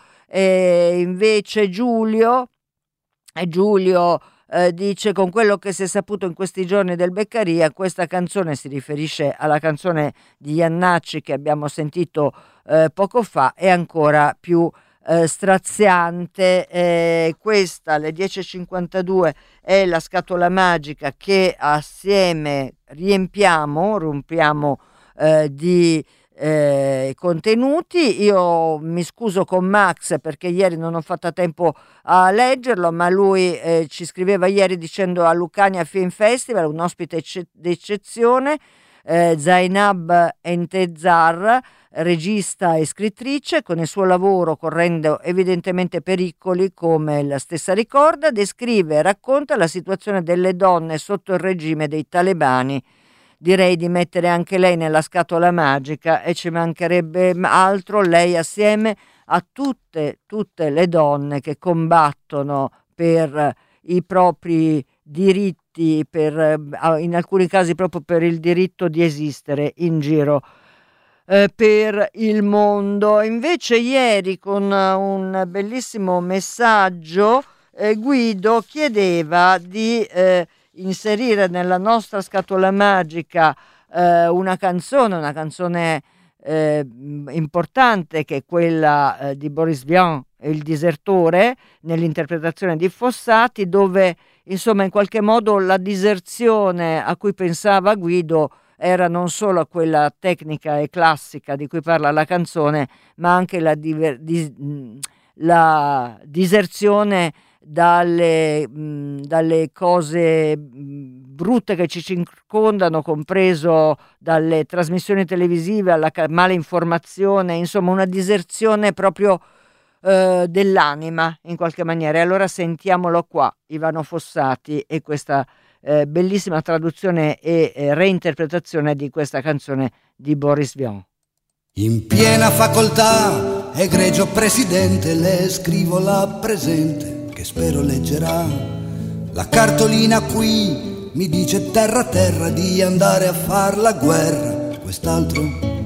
E invece Giulio, e Giulio eh, dice: con quello che si è saputo in questi giorni del Beccaria, questa canzone si riferisce alla canzone di Iannacci che abbiamo sentito eh, poco fa, è ancora più eh, straziante. Eh, questa alle dieci e cinquantadue è la scatola magica che assieme riempiamo, rompiamo eh, di Eh, contenuti. Io mi scuso con Max perché ieri non ho fatto tempo a leggerlo, ma lui eh, ci scriveva ieri dicendo: a Lucania Film Festival un ospite ecce- d'eccezione, eh, Zainab Entezar, regista e scrittrice, con il suo lavoro correndo evidentemente pericoli, come la stessa ricorda, descrive e racconta la situazione delle donne sotto il regime dei talebani. Direi di mettere anche lei nella scatola magica, e ci mancherebbe altro, lei assieme a tutte, tutte le donne che combattono per i propri diritti, per, in alcuni casi proprio per il diritto di esistere in giro eh, per il mondo. Invece ieri, con un bellissimo messaggio, eh, Guido chiedeva di eh, inserire nella nostra scatola magica eh, una canzone, una canzone eh, importante, che è quella eh, di Boris Vian, Il disertore, nell'interpretazione di Fossati, dove insomma in qualche modo la diserzione a cui pensava Guido era non solo quella tecnica e classica di cui parla la canzone, ma anche la, diver- dis- la diserzione dalle, mh, dalle cose mh, brutte che ci circondano, compreso dalle trasmissioni televisive alla ca- male informazione, insomma una diserzione proprio eh, dell'anima in qualche maniera. E allora sentiamolo qua, Ivano Fossati, e questa eh, bellissima traduzione e eh, reinterpretazione di questa canzone di Boris Vian. In piena facoltà, egregio presidente, le scrivo la presente che spero leggerà. La cartolina qui mi dice terra terra di andare a far la guerra quest'altro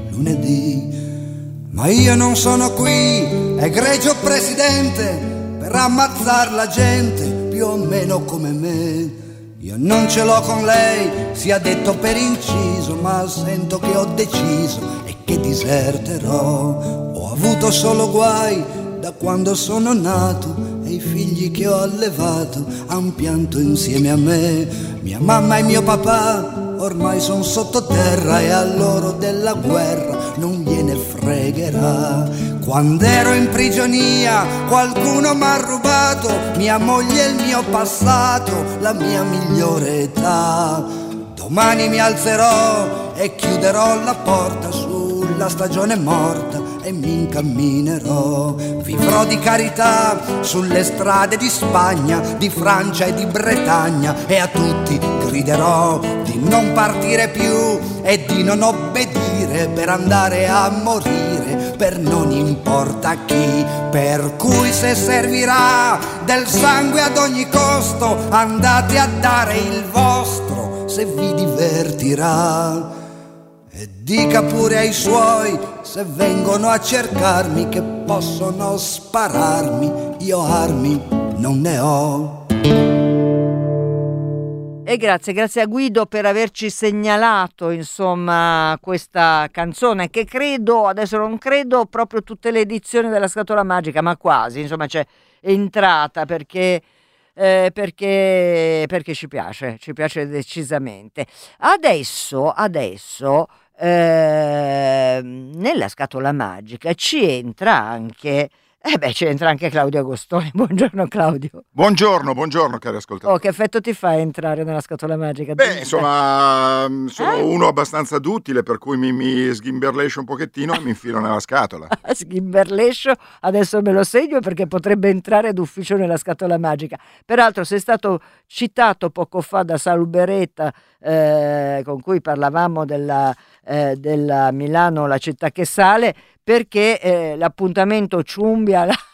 lunedì. Ma io non sono qui, egregio presidente, per ammazzar la gente più o meno come me. Io non ce l'ho con lei, sia detto per inciso, ma sento che ho deciso e che diserterò. Ho avuto solo guai da quando sono nato, e i figli che ho allevato han pianto insieme a me. Mia mamma e mio papà ormai son sottoterra, e a loro della guerra non gliene fregherà. Quando ero in prigionia qualcuno m'ha rubato mia moglie e il mio passato, la mia migliore età. Domani mi alzerò e chiuderò la porta sulla stagione morta e mi incamminerò. Vivrò di carità sulle strade di Spagna, di Francia e di Bretagna, e a tutti griderò di non partire più e di non obbedire per andare a morire per non importa chi. Per cui se servirà del sangue ad ogni costo, andate a dare il vostro se vi divertirà. E dica pure ai suoi, se vengono a cercarmi, che possono spararmi, io armi non ne ho. E grazie, grazie a Guido per averci segnalato insomma questa canzone, che credo, adesso non credo proprio tutte le edizioni della Scatola Magica, ma quasi, insomma c'è entrata perché... Eh, perché, perché ci piace, ci piace decisamente. Adesso, adesso eh, nella Scatola Magica ci entra anche Eh beh, c'entra anche Claudio Agostoni. Buongiorno Claudio. Buongiorno, buongiorno cari ascoltatori. Oh, che effetto ti fa entrare nella scatola magica? Beh, insomma, sono Eh? uno abbastanza duttile, per cui mi, mi sghimberlescio un pochettino e mi infilo nella scatola. Sghimberlescio, adesso me lo segno perché potrebbe entrare d'ufficio nella scatola magica. Peraltro sei stato citato poco fa da Salubereta, eh, con cui parlavamo della, eh, della Milano, la città che sale, perché eh, l'appuntamento Ciumbia la...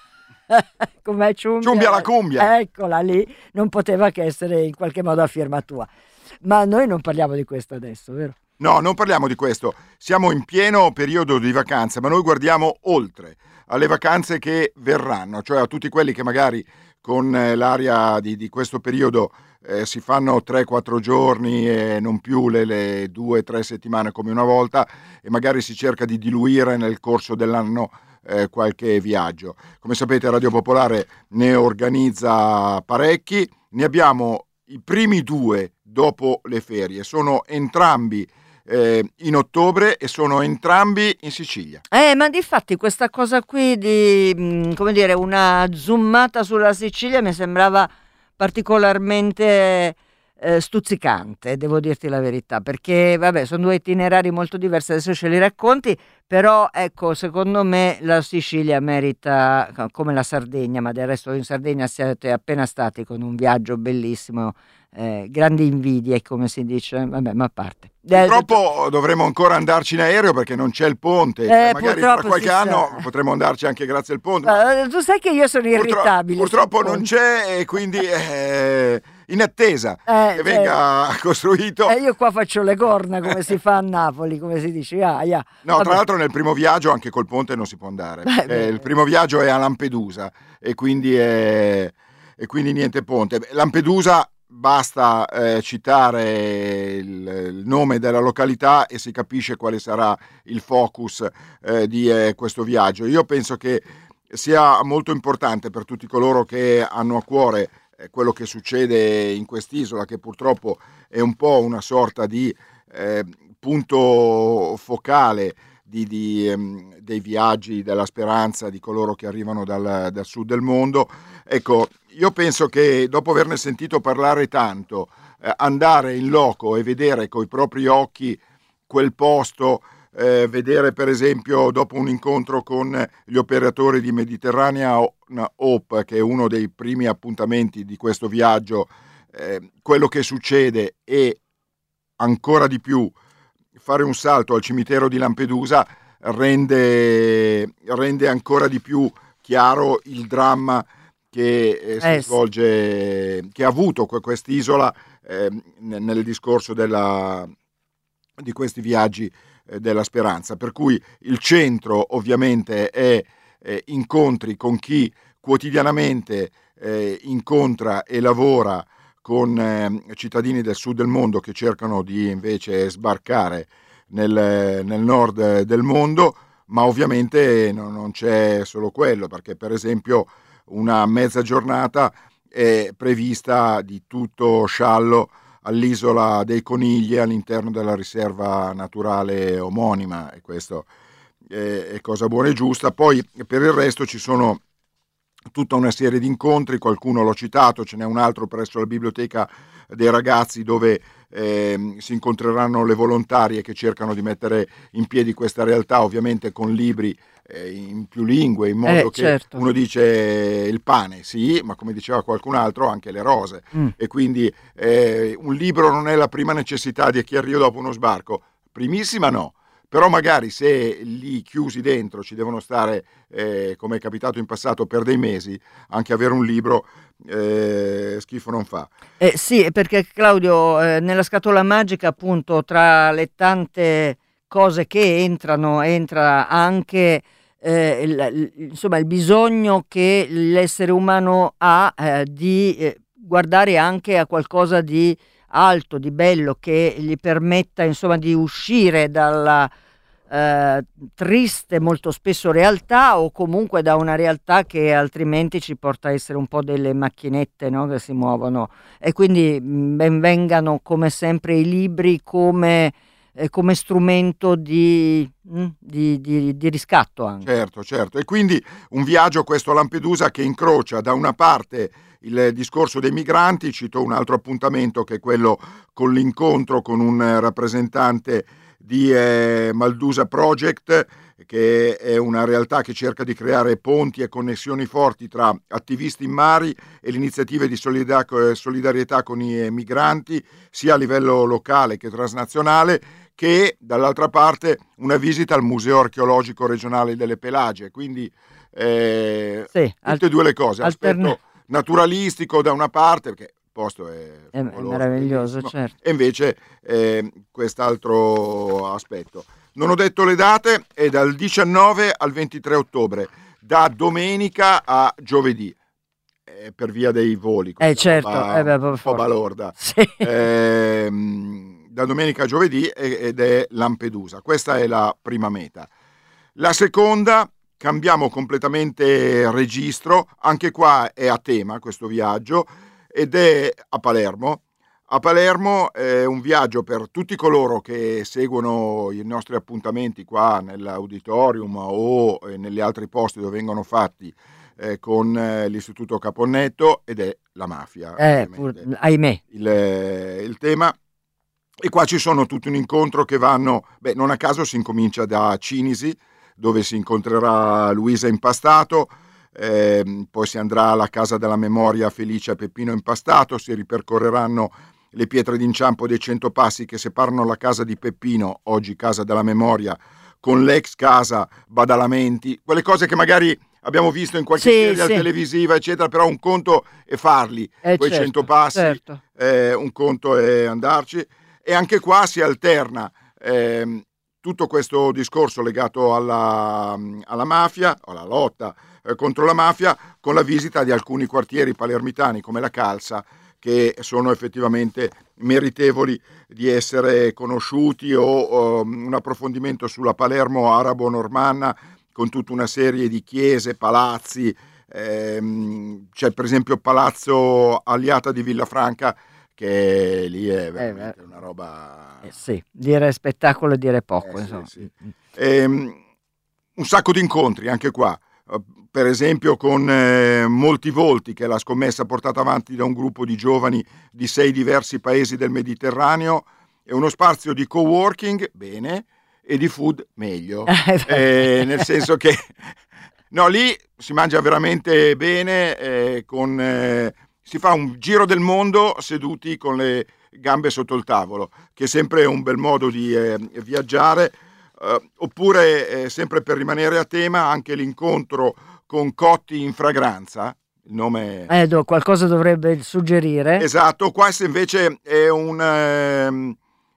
com'è Ciumbia? Ciumbia la cumbia. Eccola lì, non poteva che essere in qualche modo a firma tua. Ma noi non parliamo di questo adesso, vero? No, non parliamo di questo. Siamo in pieno periodo di vacanze, ma noi guardiamo oltre alle vacanze che verranno, cioè a tutti quelli che magari con eh, l'aria di, di questo periodo eh, si fanno tre quattro giorni e non più le, le due tre settimane come una volta, e magari si cerca di diluire nel corso dell'anno eh, qualche viaggio. Come sapete, Radio Popolare ne organizza parecchi, ne abbiamo i primi due dopo le ferie, sono entrambi eh, in ottobre e sono entrambi in Sicilia. Eh, ma difatti questa cosa qui di, mh, come dire, una zoomata sulla Sicilia mi sembrava particolarmente eh, stuzzicante, devo dirti la verità, perché vabbè, sono due itinerari molto diversi, adesso ce li racconti, però ecco, secondo me la Sicilia merita, come la Sardegna, ma del resto in Sardegna siete appena stati con un viaggio bellissimo, eh, grandi invidie, come si dice, vabbè, ma a parte. Purtroppo dovremo ancora andarci in aereo perché non c'è il ponte, Eh, magari tra purtroppo qualche si anno sa. potremo andarci anche grazie al ponte. Uh, tu sai che io sono Purtro- irritabile. Purtroppo sul non ponte. c'è e quindi eh, in attesa Eh, che venga costruito. E io qua faccio le corna come si fa a Napoli, come si dice. Ah, yeah. No, Vabbè. tra l'altro nel primo viaggio anche col ponte non si può andare. Beh, Eh, beh. il primo viaggio è a Lampedusa e quindi, è, e quindi niente ponte. Lampedusa, basta eh, citare il, il nome della località e si capisce quale sarà il focus eh, di eh, questo viaggio. Io penso che sia molto importante per tutti coloro che hanno a cuore eh, quello che succede in quest'isola, che purtroppo è un po' una sorta di eh, punto focale di, di, ehm, dei viaggi della speranza di coloro che arrivano dal, dal sud del mondo. Ecco, io penso che dopo averne sentito parlare tanto, eh, andare in loco e vedere coi propri occhi quel posto, eh, vedere per esempio dopo un incontro con gli operatori di Mediterranean Hope, che è uno dei primi appuntamenti di questo viaggio, eh, quello che succede, e ancora di più fare un salto al cimitero di Lampedusa rende, rende ancora di più chiaro il dramma che eh, si Eh, sì. svolge, che ha avuto que- quest'isola eh, nel, nel discorso della, di questi viaggi eh, della speranza. Per cui il centro ovviamente è eh, incontri con chi quotidianamente eh, incontra e lavora con eh, cittadini del sud del mondo che cercano di invece sbarcare nel, nel nord del mondo, ma ovviamente no, non c'è solo quello, perché per esempio una mezza giornata è prevista di tutto sciallo all'isola dei Conigli all'interno della riserva naturale omonima, e questo è, è cosa buona e giusta. Poi per il resto ci sono tutta una serie di incontri, qualcuno l'ho citato, ce n'è un altro presso la biblioteca dei ragazzi dove eh, si incontreranno le volontarie che cercano di mettere in piedi questa realtà, ovviamente con libri eh, in più lingue, in modo Eh, che certo. uno dice il pane, sì, ma come diceva qualcun altro anche le rose, Mm. e quindi eh, un libro non è la prima necessità di chi arriva dopo uno sbarco, primissima no. Però magari se lì chiusi dentro ci devono stare, eh, come è capitato in passato, per dei mesi, anche avere un libro eh, schifo non fa. Eh, sì, perché Claudio, eh, nella scatola magica, appunto, tra le tante cose che entrano, entra anche eh, il, il- insomma, il bisogno che l'essere umano ha eh, di eh, guardare anche a qualcosa di alto, di bello, che gli permetta insomma di uscire dalla eh, triste molto spesso realtà, o comunque da una realtà che altrimenti ci porta a essere un po' delle macchinette, no? Che si muovono. E quindi mh, ben vengano come sempre i libri come eh, come strumento di, mh, di, di, di riscatto anche. Certo, certo. E quindi un viaggio, questo a Lampedusa, che incrocia da una parte il discorso dei migranti, cito un altro appuntamento che è quello con l'incontro con un rappresentante di eh, Maldusa Project, che è una realtà che cerca di creare ponti e connessioni forti tra attivisti in mari e le iniziative di solidar- solidarietà con i migranti, sia a livello locale che transnazionale, che dall'altra parte una visita al Museo Archeologico Regionale delle Pelagie. Quindi eh, Sì, tutte al- e due le cose, alterna- aspetto naturalistico da una parte, perché il posto è, È, è favoloso, meraviglioso, bellissimo, certo. e invece eh, quest'altro aspetto. Non ho detto le date, è dal diciannove al ventitré ottobre, da domenica a giovedì, eh, per via dei voli. Eh certo, roba eh beh, per un po' forza. balorda. Sì. Ehm, da domenica a giovedì e- ed è Lampedusa. Questa è la prima meta. La seconda, cambiamo completamente registro, anche qua è a tema questo viaggio, ed è a Palermo. A Palermo è un viaggio per tutti coloro che seguono i nostri appuntamenti qua nell'auditorium o negli altri posti dove vengono fatti eh, con eh, l'Istituto Caponnetto, ed è la mafia. Eh, ovviamente. pur- ahimè. Il, eh, il tema. E qua ci sono tutti un incontro che vanno, beh, non a caso si incomincia da Cinisi, dove si incontrerà Luisa Impastato, ehm, poi si andrà alla Casa della Memoria Felice Peppino Impastato, si ripercorreranno le pietre d'inciampo dei cento passi che separano la casa di Peppino, oggi Casa della Memoria, con l'ex casa Badalamenti, quelle cose che magari abbiamo visto in qualche Sì, serie sì. televisiva, eccetera, però un conto è farli, Eh, quei certo, cento passi, certo. eh, un conto è andarci, e anche qua si alterna ehm, tutto questo discorso legato alla, alla mafia, alla lotta eh, contro la mafia, con la visita di alcuni quartieri palermitani come la Calza, che sono effettivamente meritevoli di essere conosciuti, o um, un approfondimento sulla Palermo arabo-normanna con tutta una serie di chiese, palazzi, ehm, c'è per esempio Palazzo Aliata di Villafranca, che lì è veramente Eh, una roba... Eh, sì, dire spettacolo è dire poco, Eh, insomma. sì, sì. Ehm, un sacco di incontri anche qua, eh, per esempio con eh, Molti Volti, che è la scommessa portata avanti da un gruppo di giovani di sei diversi paesi del Mediterraneo, e uno spazio di coworking, bene, e di food, meglio, eh, nel senso che no, lì si mangia veramente bene, eh, con, eh, si fa un giro del mondo seduti con le gambe sotto il tavolo, che è sempre un bel modo di eh, viaggiare. Uh, oppure, eh, sempre per rimanere a tema, anche l'incontro con Cotti in Fragranza, il nome Eh, do- qualcosa dovrebbe suggerire. esatto. Qua se invece è un, ehm,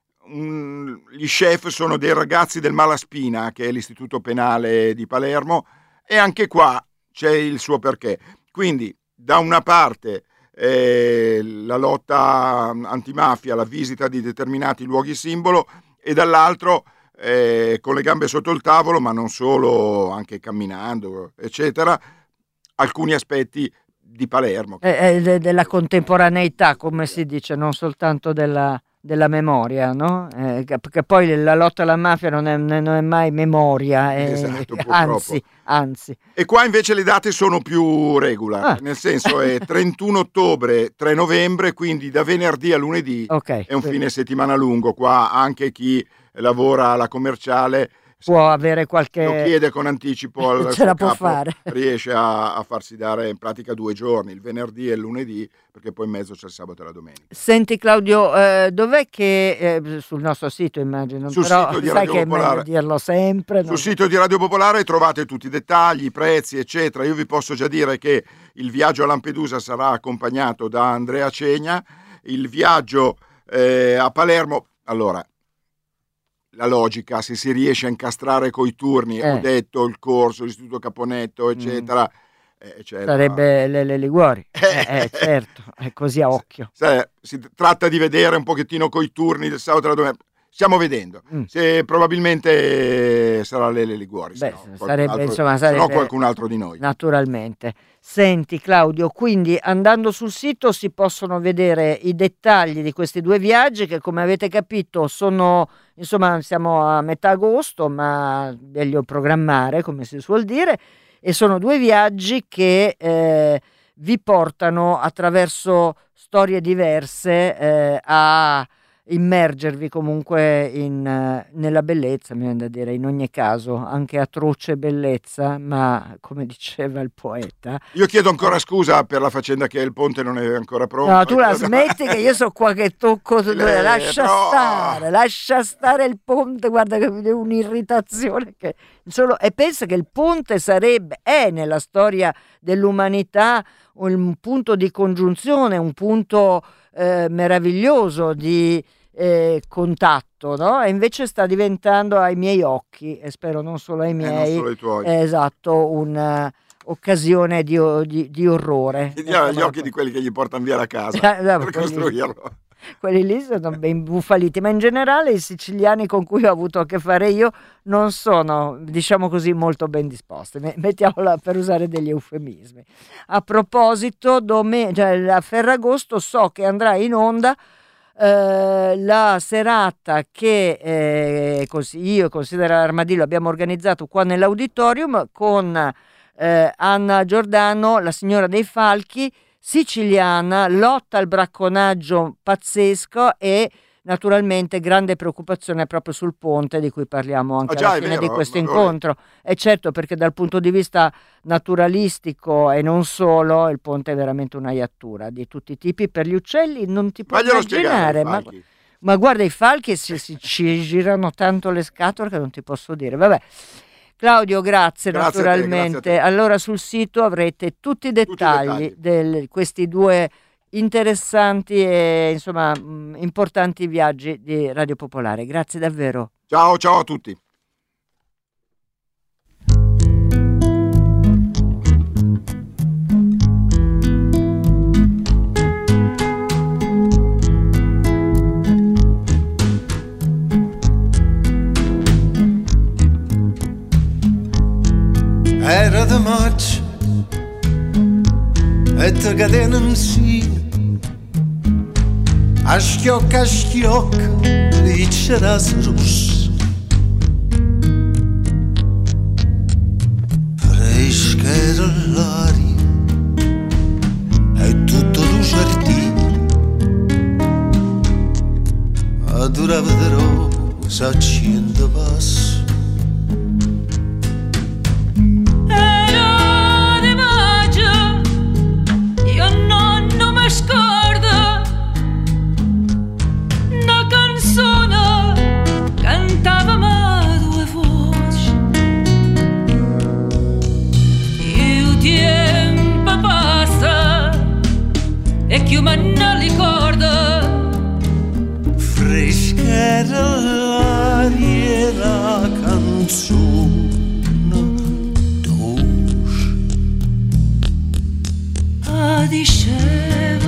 un- gli chef sono dei ragazzi del Malaspina, che è l'istituto penale di Palermo, e anche qua c'è il suo perché. Quindi da una parte eh, la lotta antimafia, la visita di determinati luoghi simbolo, e dall'altro Eh, con le gambe sotto il tavolo, ma non solo, anche camminando, eccetera, alcuni aspetti di Palermo. Eh, eh, de- della contemporaneità, come si dice, non soltanto della, della memoria, no? Eh, che- perché poi la lotta alla mafia non è, non è mai memoria, è- Esatto, purtroppo. anzi, anzi. E qua invece le date sono più regular, Ah. nel senso è trentuno ottobre, tre novembre, quindi da venerdì a lunedì. Ok, È un fine settimana lungo. Qua anche chi lavora alla commerciale può avere lo qualche... chiede con anticipo al Ce suo la può capo, fare. riesce a, a farsi dare in pratica due giorni, il venerdì e il lunedì, perché poi in mezzo c'è il sabato e la domenica. Senti Claudio, eh, dov'è che, eh, sul nostro sito immagino, Sul però sito di sai Radio che è meglio Popolare. dirlo sempre. Sul no? sito di Radio Popolare trovate tutti i dettagli, i prezzi, eccetera. Io vi posso già dire che il viaggio a Lampedusa sarà accompagnato da Andrea Cegna, il viaggio eh, a Palermo, allora, la logica, se si riesce a incastrare coi turni, Eh. ho detto il corso, l'istituto Caponnetto, eccetera, eh, cioè, Sarebbe le, le Liguori, eh, eh, certo, è così a occhio. sai, si tratta di vedere un pochettino coi turni del sabato e la domenica. stiamo vedendo. Mm. Se probabilmente sarà Lele Liguori, Beh, se no, sarebbe, altro, insomma, sarebbe se no qualcun altro di noi. Naturalmente. Senti Claudio, quindi andando sul sito si possono vedere i dettagli di questi due viaggi che, come avete capito, sono, insomma, siamo a metà agosto, ma meglio programmare, come si suol dire, e sono due viaggi che eh, vi portano attraverso storie diverse eh, a immergervi comunque in, uh, nella bellezza, mi viene da dire, in ogni caso, anche atroce bellezza, ma come diceva il poeta. Io chiedo ancora scusa per la faccenda che il ponte non è ancora pronto. No, tu la smetti che io so qua che tocco, Le, lascia però... stare, lascia stare il ponte, guarda che mi dà un'irritazione che solo... e pensa che il ponte sarebbe, è nella storia dell'umanità un punto di congiunzione, un punto eh, meraviglioso di eh, contatto, no? E invece sta diventando ai miei occhi, e spero non solo ai miei, eh, non solo ai tuoi. Eh, esatto, un'occasione di, di, di orrore. Vediamo agli occhi di quelli che gli portano via la casa no, per costruirlo. Quelli lì sono ben bufaliti, ma in generale i siciliani con cui ho avuto a che fare io non sono, diciamo così, molto ben disposti, mettiamola per usare degli eufemismi. A proposito, dome- cioè, a Ferragosto so che andrà in onda eh, la serata che eh, cos- io e Considera l'Armadillo abbiamo organizzato qua nell'auditorium con eh, Anna Giordano, la signora dei falchi, siciliana, lotta al bracconaggio pazzesco e naturalmente grande preoccupazione proprio sul ponte di cui parliamo anche oh, già, alla fine vero, di questo ma incontro. E certo, perché dal punto di vista naturalistico e non solo, il ponte è veramente una iattura di tutti i tipi. Per gli uccelli non ti puoi immaginare, ma, ma guarda, i falchi si, si, ci girano tanto le scatole che non ti posso dire. Vabbè. Claudio, grazie, grazie naturalmente. A te, grazie a te. Allora sul sito avrete tutti i dettagli di questi due interessanti e insomma mh, importanti viaggi di Radio Popolare. Grazie davvero. Ciao, ciao a tutti. Era de maig e te cadenen sin a schiocca a schiocca li c'eras rus fresca era l'aria e tutto lo giardino adorava de rosa accende passo. Scorda una canzone cantava ma due voci il tempo passa e chi non ricorda fresca era l'aria e la canzone dolce ah, diceva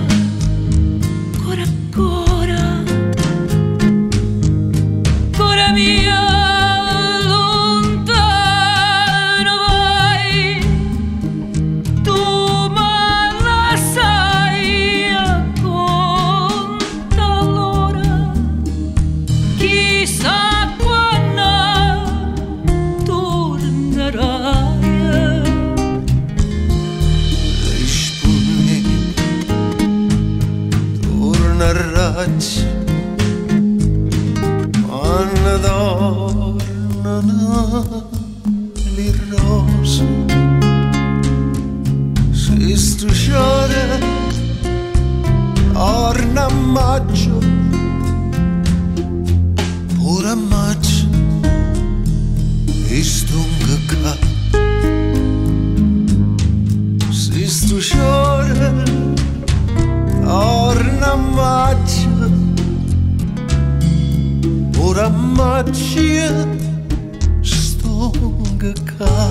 quando tornano le rose se strusciare orna a maggio pure a maggio e stunga ca se strusciare orna a maggio ora magia stonga ca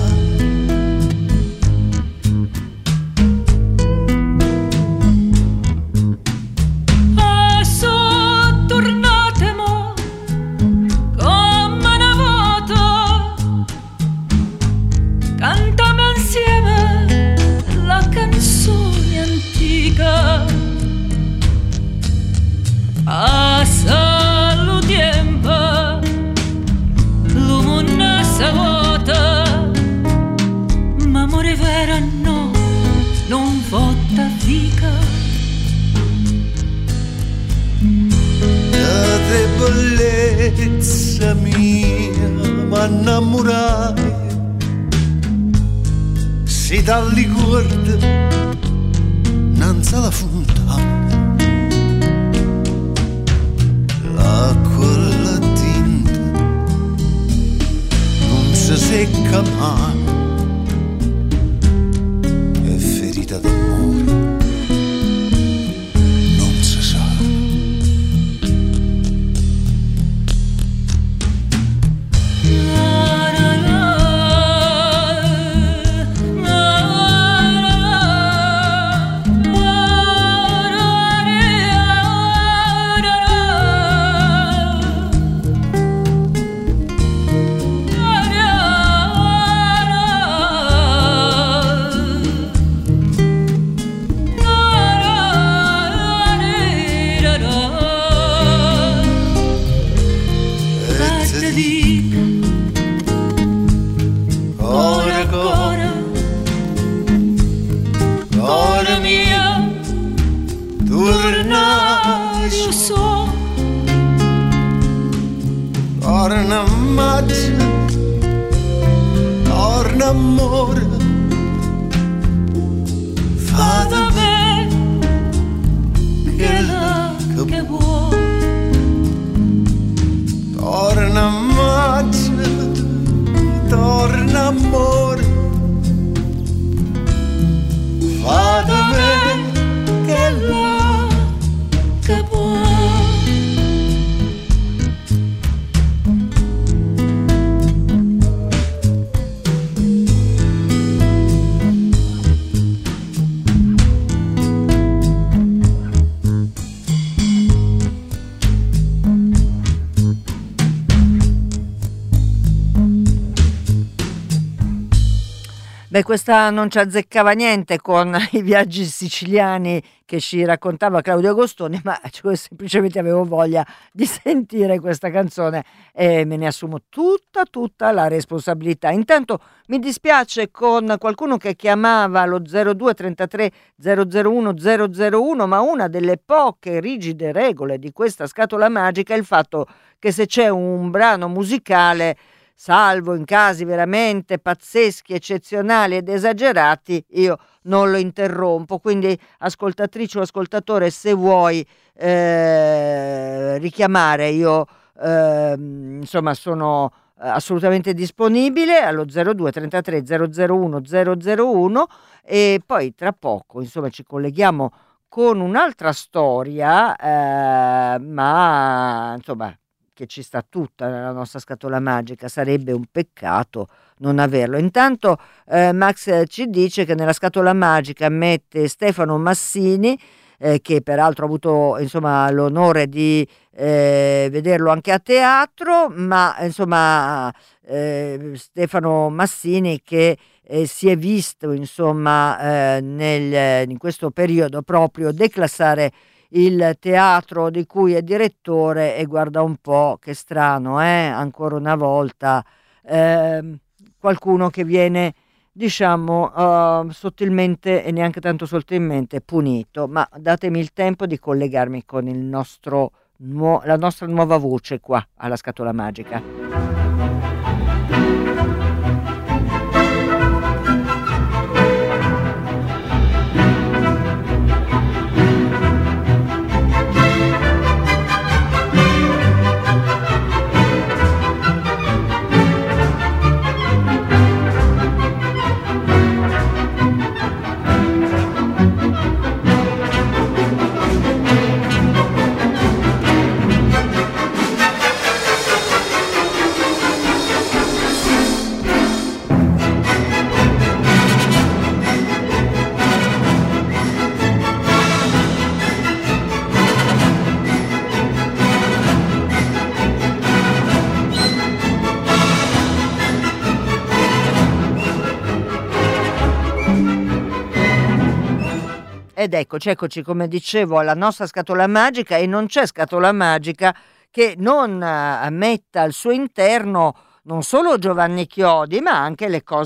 ah so tornate mo sera no, non vota fica. La debolezza mia m'innamorai, si dalli guarda nanza la fontana, l'acqua e la tinta non si secca mai, è ferita d'amore, non si sa. Torna maggio, torna amore, fa da me che la che vuoi. Torna maggio, torna amore, fa da me che la che vuoi. Beh, questa non ci azzeccava niente con i viaggi siciliani che ci raccontava Claudio Agostoni, ma cioè, semplicemente avevo voglia di sentire questa canzone e me ne assumo tutta, tutta la responsabilità. Intanto mi dispiace con qualcuno che chiamava lo zero due trentatré zero zero uno zero zero uno, ma una delle poche rigide regole di questa scatola magica è il fatto che se c'è un brano musicale, salvo in casi veramente pazzeschi, eccezionali ed esagerati, io non lo interrompo. Quindi ascoltatrice o ascoltatore, se vuoi eh, richiamare, io eh, insomma sono assolutamente disponibile allo zero due trentatré zero zero uno zero zero uno e poi tra poco insomma ci colleghiamo con un'altra storia, eh, ma insomma che ci sta tutta nella nostra scatola magica, sarebbe un peccato non averlo. Intanto eh, Max ci dice che nella scatola magica mette Stefano Massini, eh, che peraltro ha avuto insomma l'onore di eh, vederlo anche a teatro, ma insomma eh, Stefano Massini che eh, si è visto insomma eh, nel, in questo periodo proprio declassare il teatro di cui è direttore, e guarda un po' che strano, eh? Ancora una volta eh, qualcuno che viene diciamo uh, sottilmente e neanche tanto sottilmente punito, ma datemi il tempo di collegarmi con il nostro nuo- la nostra nuova voce qua alla scatola magica. Ed eccoci, eccoci, come dicevo, alla nostra scatola magica, e non c'è scatola magica che non uh, metta al suo interno non solo Giovanni Chiodi, ma anche le cose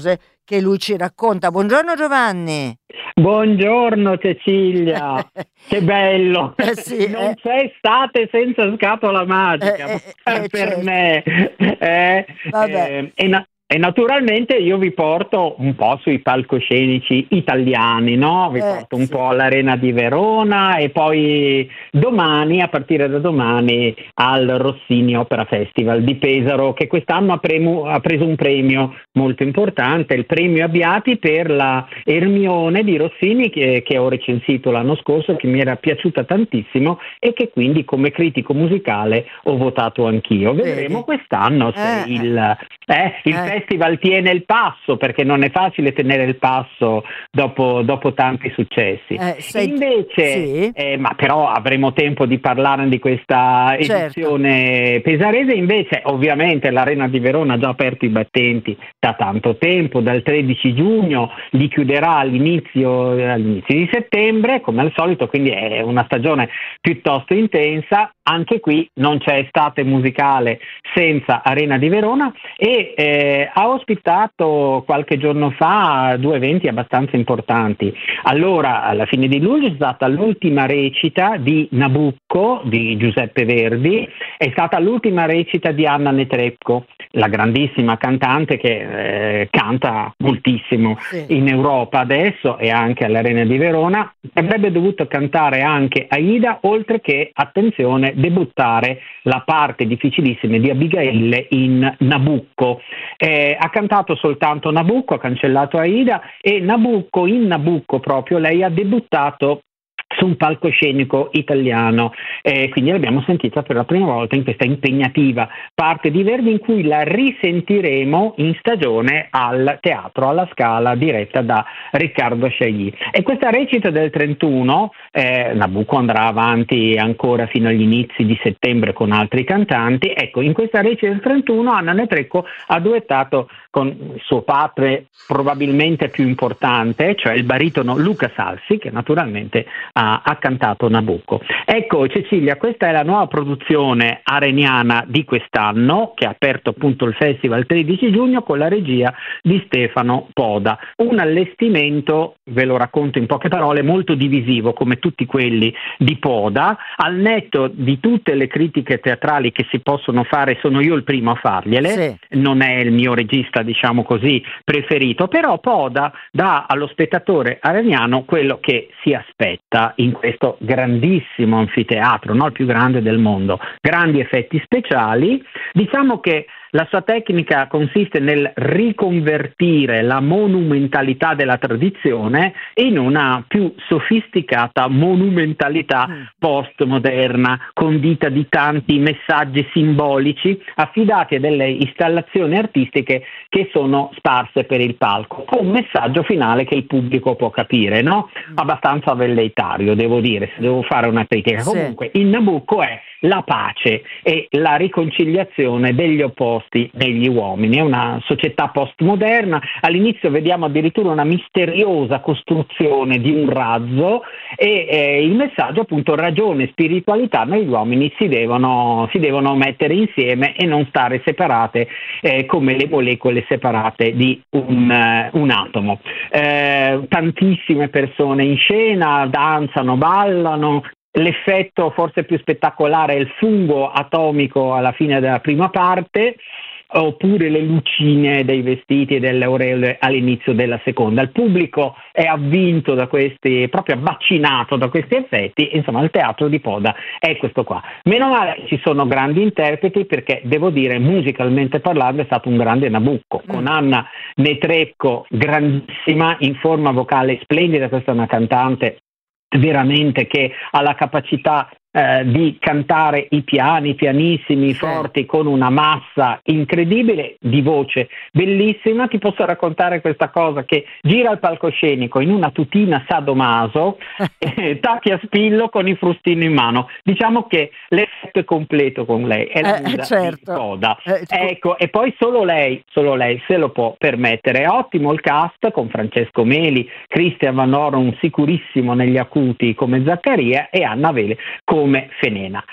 che lui ci racconta. Buongiorno Giovanni. Buongiorno Cecilia, che bello, eh sì, non eh. c'è estate senza scatola magica eh, per, eh, per certo. me. Eh, eh, e, na- e naturalmente io vi porto un po' sui palcoscenici italiani, no? Vi Eh, porto un sì. po' all'Arena di Verona e poi domani, a partire da domani, al Rossini Opera Festival di Pesaro, che quest'anno ha, premu- ha preso un premio molto importante, il premio Abbiati per la Ermione di Rossini, che, che ho recensito l'anno scorso, che mi era piaciuta tantissimo e che quindi come critico musicale ho votato anch'io. Vedremo Vedi? quest'anno se Eh, il, eh, il eh. festival tiene il passo, perché non è facile tenere il passo dopo, dopo tanti successi. Eh, sei- Invece, sì. eh, ma però avremo tempo di parlare di questa Certo. edizione pesarese. Invece ovviamente l'Arena di Verona ha già aperto i battenti da tanto tempo, dal tredici giugno, li chiuderà all'inizio, all'inizio di settembre come al solito, quindi è una stagione piuttosto intensa. Anche qui non c'è estate musicale senza Arena di Verona e eh, ha ospitato qualche giorno fa due eventi abbastanza importanti. Allora, alla fine di luglio è stata l'ultima recita di Nabucco di Giuseppe Verdi, è stata l'ultima recita di Anna Netrebko, la grandissima cantante che eh, canta moltissimo Sì. in Europa adesso e anche all'Arena di Verona. Avrebbe dovuto cantare anche Aida, oltre che, attenzione, debuttare la parte difficilissima di Abigail in Nabucco. Eh, ha cantato soltanto Nabucco, ha cancellato Aida, e Nabucco, in Nabucco proprio, lei ha debuttato su un palcoscenico italiano, eh, quindi l'abbiamo sentita per la prima volta in questa impegnativa parte di Verdi, in cui la risentiremo in stagione al Teatro alla Scala, diretta da Riccardo Chailly. E questa recita del trentuno, eh, Nabucco andrà avanti ancora fino agli inizi di settembre con altri cantanti. Ecco, in questa recita del trentuno Anna Netrebko ha duettato con il suo padre probabilmente più importante, cioè il baritono Luca Salsi, che naturalmente ha, ha cantato Nabucco. Ecco Cecilia, questa è la nuova produzione areniana di quest'anno, che ha aperto appunto il festival il tredici giugno con la regia di Stefano Poda. Un allestimento, ve lo racconto in poche parole, molto divisivo come tutti quelli di Poda, al netto di tutte le critiche teatrali che si possono fare, sono io il primo a fargliele, Sì. non è il mio regista, diciamo così, preferito, però Poda dà allo spettatore areniano quello che si aspetta in questo grandissimo anfiteatro, no? Il più grande del mondo, grandi effetti speciali. Diciamo che la sua tecnica consiste nel riconvertire la monumentalità della tradizione in una più sofisticata monumentalità Mm. postmoderna, condita di tanti messaggi simbolici affidati a delle installazioni artistiche che sono sparse per il palco, con un messaggio finale che il pubblico può capire, no? Abbastanza velleitario, devo dire, se devo fare una critica. Sì. Comunque, il Nabucco è la pace e la riconciliazione degli opposti negli uomini. È una società postmoderna. All'inizio vediamo addirittura una misteriosa costruzione di un razzo e eh, il messaggio, appunto, ragione e spiritualità negli uomini si devono, si devono mettere insieme e non stare separate eh, come le molecole separate di un, uh, un atomo. Eh, tantissime persone in scena, danzano, ballano. L'effetto forse più spettacolare è il fungo atomico alla fine della prima parte, oppure le lucine dei vestiti e delle aureole all'inizio della seconda. Il pubblico è avvinto da questi, proprio abbaccinato da questi effetti. Insomma, il teatro di Poda è questo qua. Meno male ci sono grandi interpreti, perché devo dire, musicalmente parlando, è stato un grande Nabucco, con Anna Netrebko grandissima, in forma vocale splendida. Questa è una cantante veramente che ha la capacità eh, di cantare i piani pianissimi, forti, con una massa incredibile, di voce bellissima. Ti posso raccontare questa cosa, che gira il palcoscenico in una tutina sadomaso, eh, tacchi a spillo con i frustini in mano. Diciamo che l'effetto è completo con lei, è la Eh, guida certo. di Poda. Eh, Ecco, e poi solo lei, solo lei se lo può permettere. È ottimo il cast, con Francesco Meli, Christian Van Oron sicurissimo negli acuti come Zaccaria e Anna Vele come Fenena.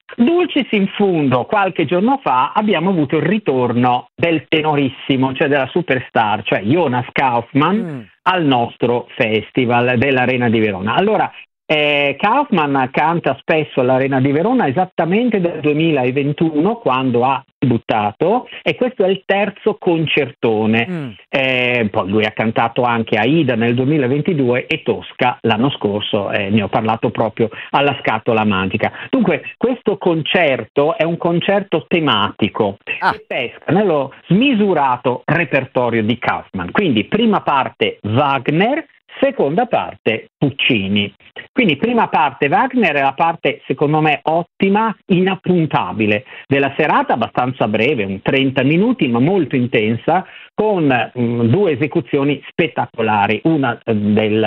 Dulcis in fundo, qualche giorno fa abbiamo avuto il ritorno del tenorissimo, cioè della superstar, cioè Jonas Kaufmann, mm. al nostro festival dell'Arena di Verona. Allora, eh, Kaufmann canta spesso all'Arena di Verona esattamente dal duemilaventuno, quando ha debuttato, e questo è il terzo concertone. Mm. Eh, poi lui ha cantato anche Aida nel duemilaventidue e Tosca l'anno scorso, eh, ne ho parlato proprio alla Scatola Magica. Dunque, questo concerto è un concerto tematico ah. che pesca nello smisurato repertorio di Kaufmann. Quindi prima parte Wagner, seconda parte Puccini. Quindi prima parte Wagner è la parte, secondo me, ottima, inappuntabile della serata, abbastanza breve, un trenta minuti, ma molto intensa, con mh, due esecuzioni spettacolari, una eh, del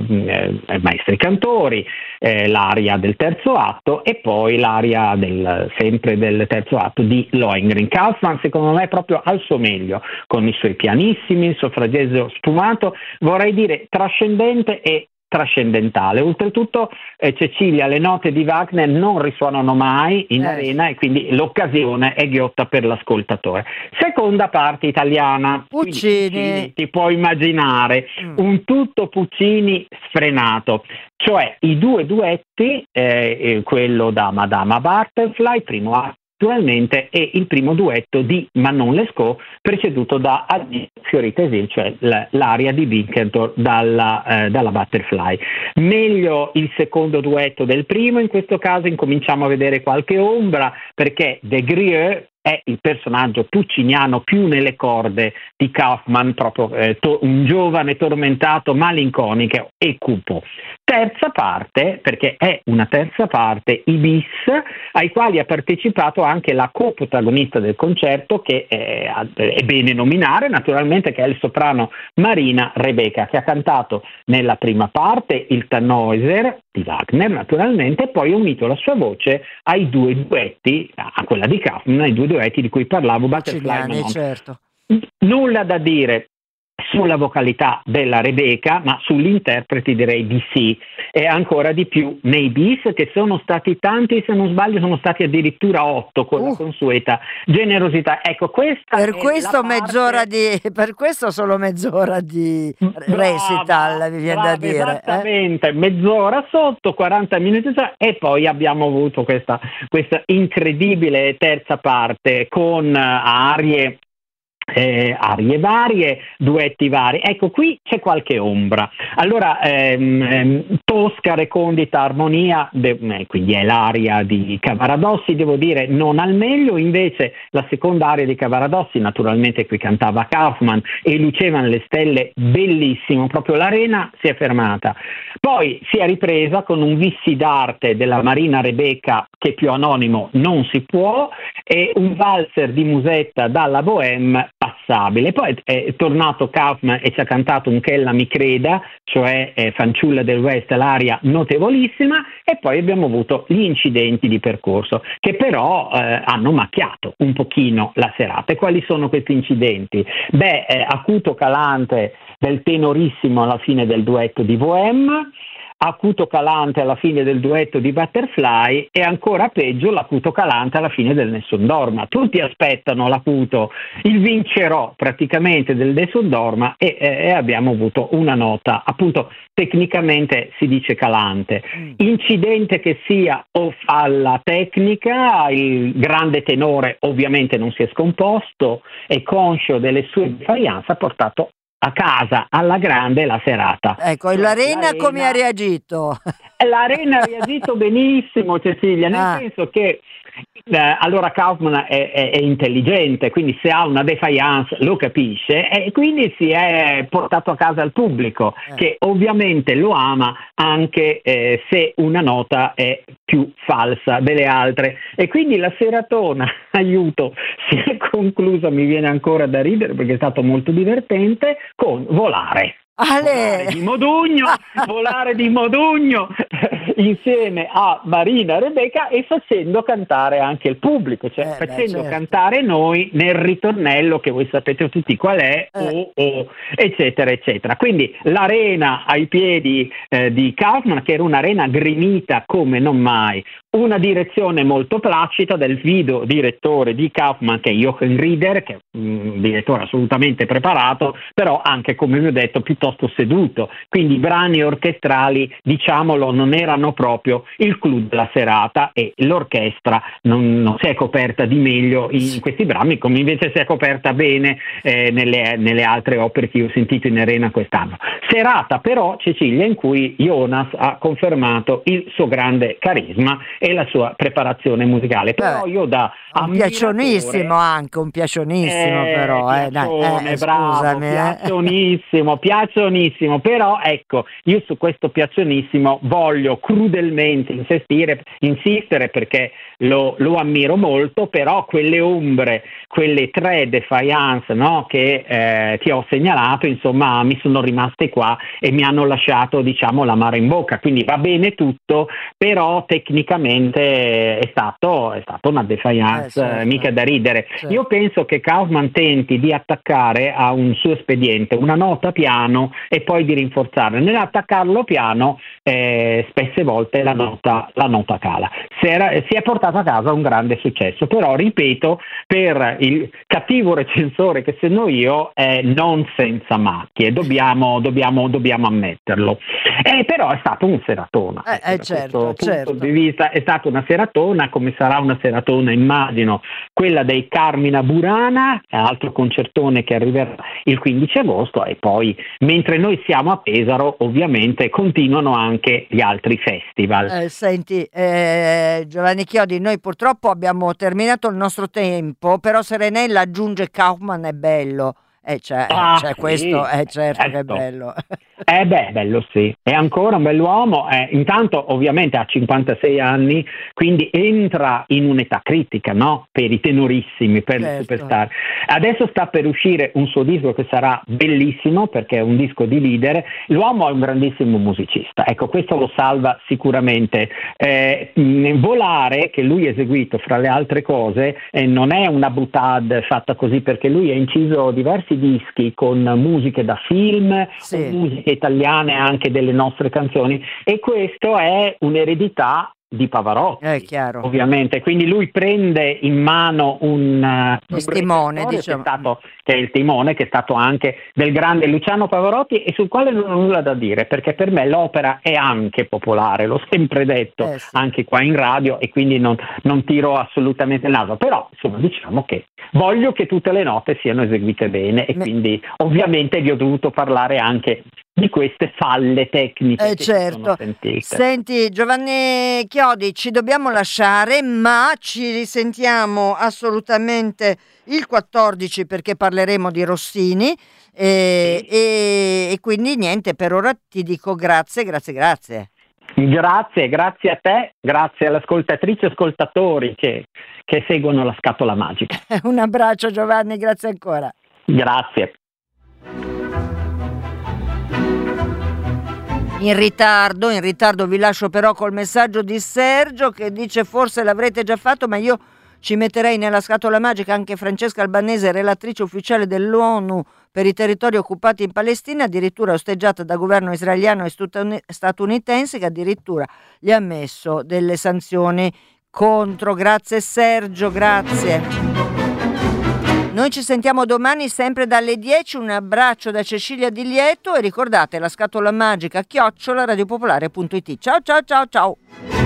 eh, eh, Maestri Cantori, eh, l'aria del terzo atto, e poi l'aria del, sempre del terzo atto di Lohengrin. Kaufmann, secondo me, è proprio al suo meglio, con i suoi pianissimi, il suo fraseggio sfumato, vorrei dire trascendente e trascendentale. Oltretutto, eh, Cecilia, le note di Wagner non risuonano mai in eh. arena, e quindi l'occasione è ghiotta per l'ascoltatore. Seconda parte italiana, Puccini, Puccini ti puoi immaginare mm. un tutto Puccini sfrenato, cioè i due duetti, eh, quello da Madama Butterfly, primo atto naturalmente, e il primo duetto di Manon Lescaut, preceduto da Addio Fiorita Esil, cioè l'aria di Winterthur dalla, eh, dalla Butterfly. Meglio il secondo duetto del primo, in questo caso incominciamo a vedere qualche ombra, perché De Grieux è il personaggio pucciniano più nelle corde di Kaufmann, proprio eh, to- un giovane tormentato, malinconico e cupo. Terza parte, perché è una terza parte, i bis, ai quali ha partecipato anche la coprotagonista del concerto, che è, è bene nominare naturalmente, che è il soprano Marina Rebecca, che ha cantato nella prima parte il Tannhäuser di Wagner naturalmente, e poi ha unito la sua voce ai due duetti, a quella di Kaufmann, ai due duetti di cui parlavo, Butterfly, Pucciniani, certo. Nulla da dire sulla vocalità della Rebecca, ma sugli interpreti direi di sì, e ancora di più nei bis, che sono stati tanti, se non sbaglio sono stati addirittura otto, con uh. la consueta generosità. Ecco, questa per è questo la mezz'ora parte... di per questo solo mezz'ora di brava, recital, mi viene brava, da dire. Esattamente, eh? mezz'ora sotto, quaranta minuti, e poi abbiamo avuto questa, questa incredibile terza parte con arie Eh, arie varie, duetti vari. Ecco, qui c'è qualche ombra. Allora, ehm, ehm, Tosca, recondita, armonia, de- eh, quindi è l'aria di Cavaradossi, devo dire non al meglio. Invece la seconda aria di Cavaradossi, naturalmente qui cantava Kaufmann e lucevano le stelle, bellissimo, proprio l'arena si è fermata. Poi si è ripresa con un vissi d'arte della Marina Rebecca, che più anonimo non si può, e un valzer di Musetta dalla Bohème passabile. Poi è tornato Kaufmann e ci ha cantato un Ch'ella mi creda, cioè eh, Fanciulla del West, l'aria notevolissima, e poi abbiamo avuto gli incidenti di percorso, che però eh, hanno macchiato un pochino la serata. E quali sono questi incidenti? Beh, eh, acuto calante del tenorissimo alla fine del duetto di Bohème, acuto calante alla fine del duetto di Butterfly, e ancora peggio l'acuto calante alla fine del Nessun Dorma. Tutti aspettano l'acuto, il vincerò praticamente del Nessun Dorma, e, e abbiamo avuto una nota, appunto tecnicamente si dice calante. Incidente che sia o falla tecnica, il grande tenore ovviamente non si è scomposto e conscio delle sue defiance ha portato a casa alla grande la serata. Ecco, l'arena, l'arena come ha reagito? L'arena ha reagito benissimo, Cecilia, nel ah. senso che eh, allora Kaufmann è, è, è intelligente, quindi se ha una defiance lo capisce, e quindi si è portato a casa il pubblico, eh. che ovviamente lo ama anche eh, se una nota è più falsa delle altre, e quindi la seratona, aiuto, si è conclusa, mi viene ancora da ridere perché è stato molto divertente, con Volare. Ale. Volare di Modugno, volare di Modugno insieme a Marina Rebecca, e facendo cantare anche il pubblico, cioè eh, facendo beh, certo. cantare noi nel ritornello, che voi sapete tutti qual è, eh. o, o, eccetera eccetera. Quindi l'arena ai piedi eh, di Kaufmann, che era un'arena gremita come non mai, una direzione molto placida del video direttore di Kaufman, che è Jochen Rieder, che è un direttore assolutamente preparato, però anche, come vi ho detto, piuttosto seduto. Quindi i brani orchestrali, diciamolo, non erano proprio il clou della serata, e l'orchestra non, non si è coperta di meglio in questi brani, come invece si è coperta bene eh, nelle, nelle altre opere che io ho sentito in arena quest'anno. Serata però, Cecilia, in cui Jonas ha confermato il suo grande carisma e la sua preparazione musicale. Però io da un piacionissimo anche, un piacionissimo eh, però, eh, piacione, dai, eh, bravo, scusami, eh. piacionissimo, piacionissimo, però ecco, io su questo piacionissimo voglio crudelmente insistere, insistere perché lo, lo ammiro molto, però quelle ombre, quelle tre defiance, no, che eh, ti ho segnalato, insomma, mi sono rimaste qua e mi hanno lasciato, diciamo, l'amaro in bocca. Quindi va bene tutto, però tecnicamente è stato, è stato una defiance eh, certo. mica da ridere. Certo. Io penso che Kaufman tenti di attaccare a un suo espediente una nota piano e poi di rinforzarla. Nell'attaccarlo piano eh, spesse volte la nota, la nota cala. Si, era, si è portato a casa un grande successo, però ripeto, per il cattivo recensore che sono io è non senza macchie, dobbiamo, dobbiamo, dobbiamo ammetterlo. Eh, però è stato un seratona. Eh, eh, certo, certo. Di vista è stata una seratona, come sarà una seratona, immagino, quella dei Carmina Burana, altro concertone che arriverà il quindici agosto, e poi mentre noi siamo a Pesaro ovviamente continuano anche gli altri festival. Eh, senti eh, Giovanni Chiodi, noi purtroppo abbiamo terminato il nostro tempo, però Serenella aggiunge Kaufman è bello. Eh, cioè, ah, cioè sì, questo è certo, certo che è bello. Eh beh, bello sì, è ancora un bell'uomo, eh, intanto ovviamente ha cinquantasei anni, quindi entra in un'età critica, no? Per i tenorissimi, per certo. i superstar. Adesso sta per uscire un suo disco che sarà bellissimo perché è un disco di leader. L'uomo è un grandissimo musicista, ecco, questo lo salva sicuramente. Eh, volare, che lui ha eseguito fra le altre cose, eh, non è una boutade fatta così, perché lui ha inciso diversi dischi con musiche da film, sì. con musiche italiane, anche delle nostre canzoni, e questo è un'eredità di Pavarotti, è chiaro. Ovviamente, quindi lui prende in mano un, uh, un timone, diciamo. che, è stato, che è il timone che è stato anche del grande Luciano Pavarotti, e sul quale non ho nulla da dire, perché per me l'opera è anche popolare, l'ho sempre detto eh, sì. anche qua in radio, e quindi non, non tiro assolutamente il naso, però insomma diciamo che voglio che tutte le note siano eseguite bene, e Me... quindi ovviamente vi ho dovuto parlare anche di queste falle tecniche eh, che certo. sono sentite. Senti Giovanni Chiodi, ci dobbiamo lasciare, ma ci risentiamo assolutamente il quattordici, perché parleremo di Rossini e, sì. e, e quindi niente, per ora ti dico grazie, grazie, grazie. Grazie, grazie a te, grazie alle ascoltatrici e ascoltatori che, che seguono la Scatola Magica. Un abbraccio Giovanni, grazie ancora. Grazie. In ritardo, in ritardo vi lascio però col messaggio di Sergio che dice: forse l'avrete già fatto, ma io ci metterei nella Scatola Magica anche Francesca Albanese, relatrice ufficiale dell'ONU per i territori occupati in Palestina, addirittura osteggiata da governo israeliano e statunitense, che addirittura gli ha messo delle sanzioni contro. Grazie Sergio, grazie. Noi ci sentiamo domani sempre dalle dieci, un abbraccio da Cecilia Di Lieto e ricordate la Scatola Magica chiocciola radiopopolare punto it. Ciao ciao ciao ciao.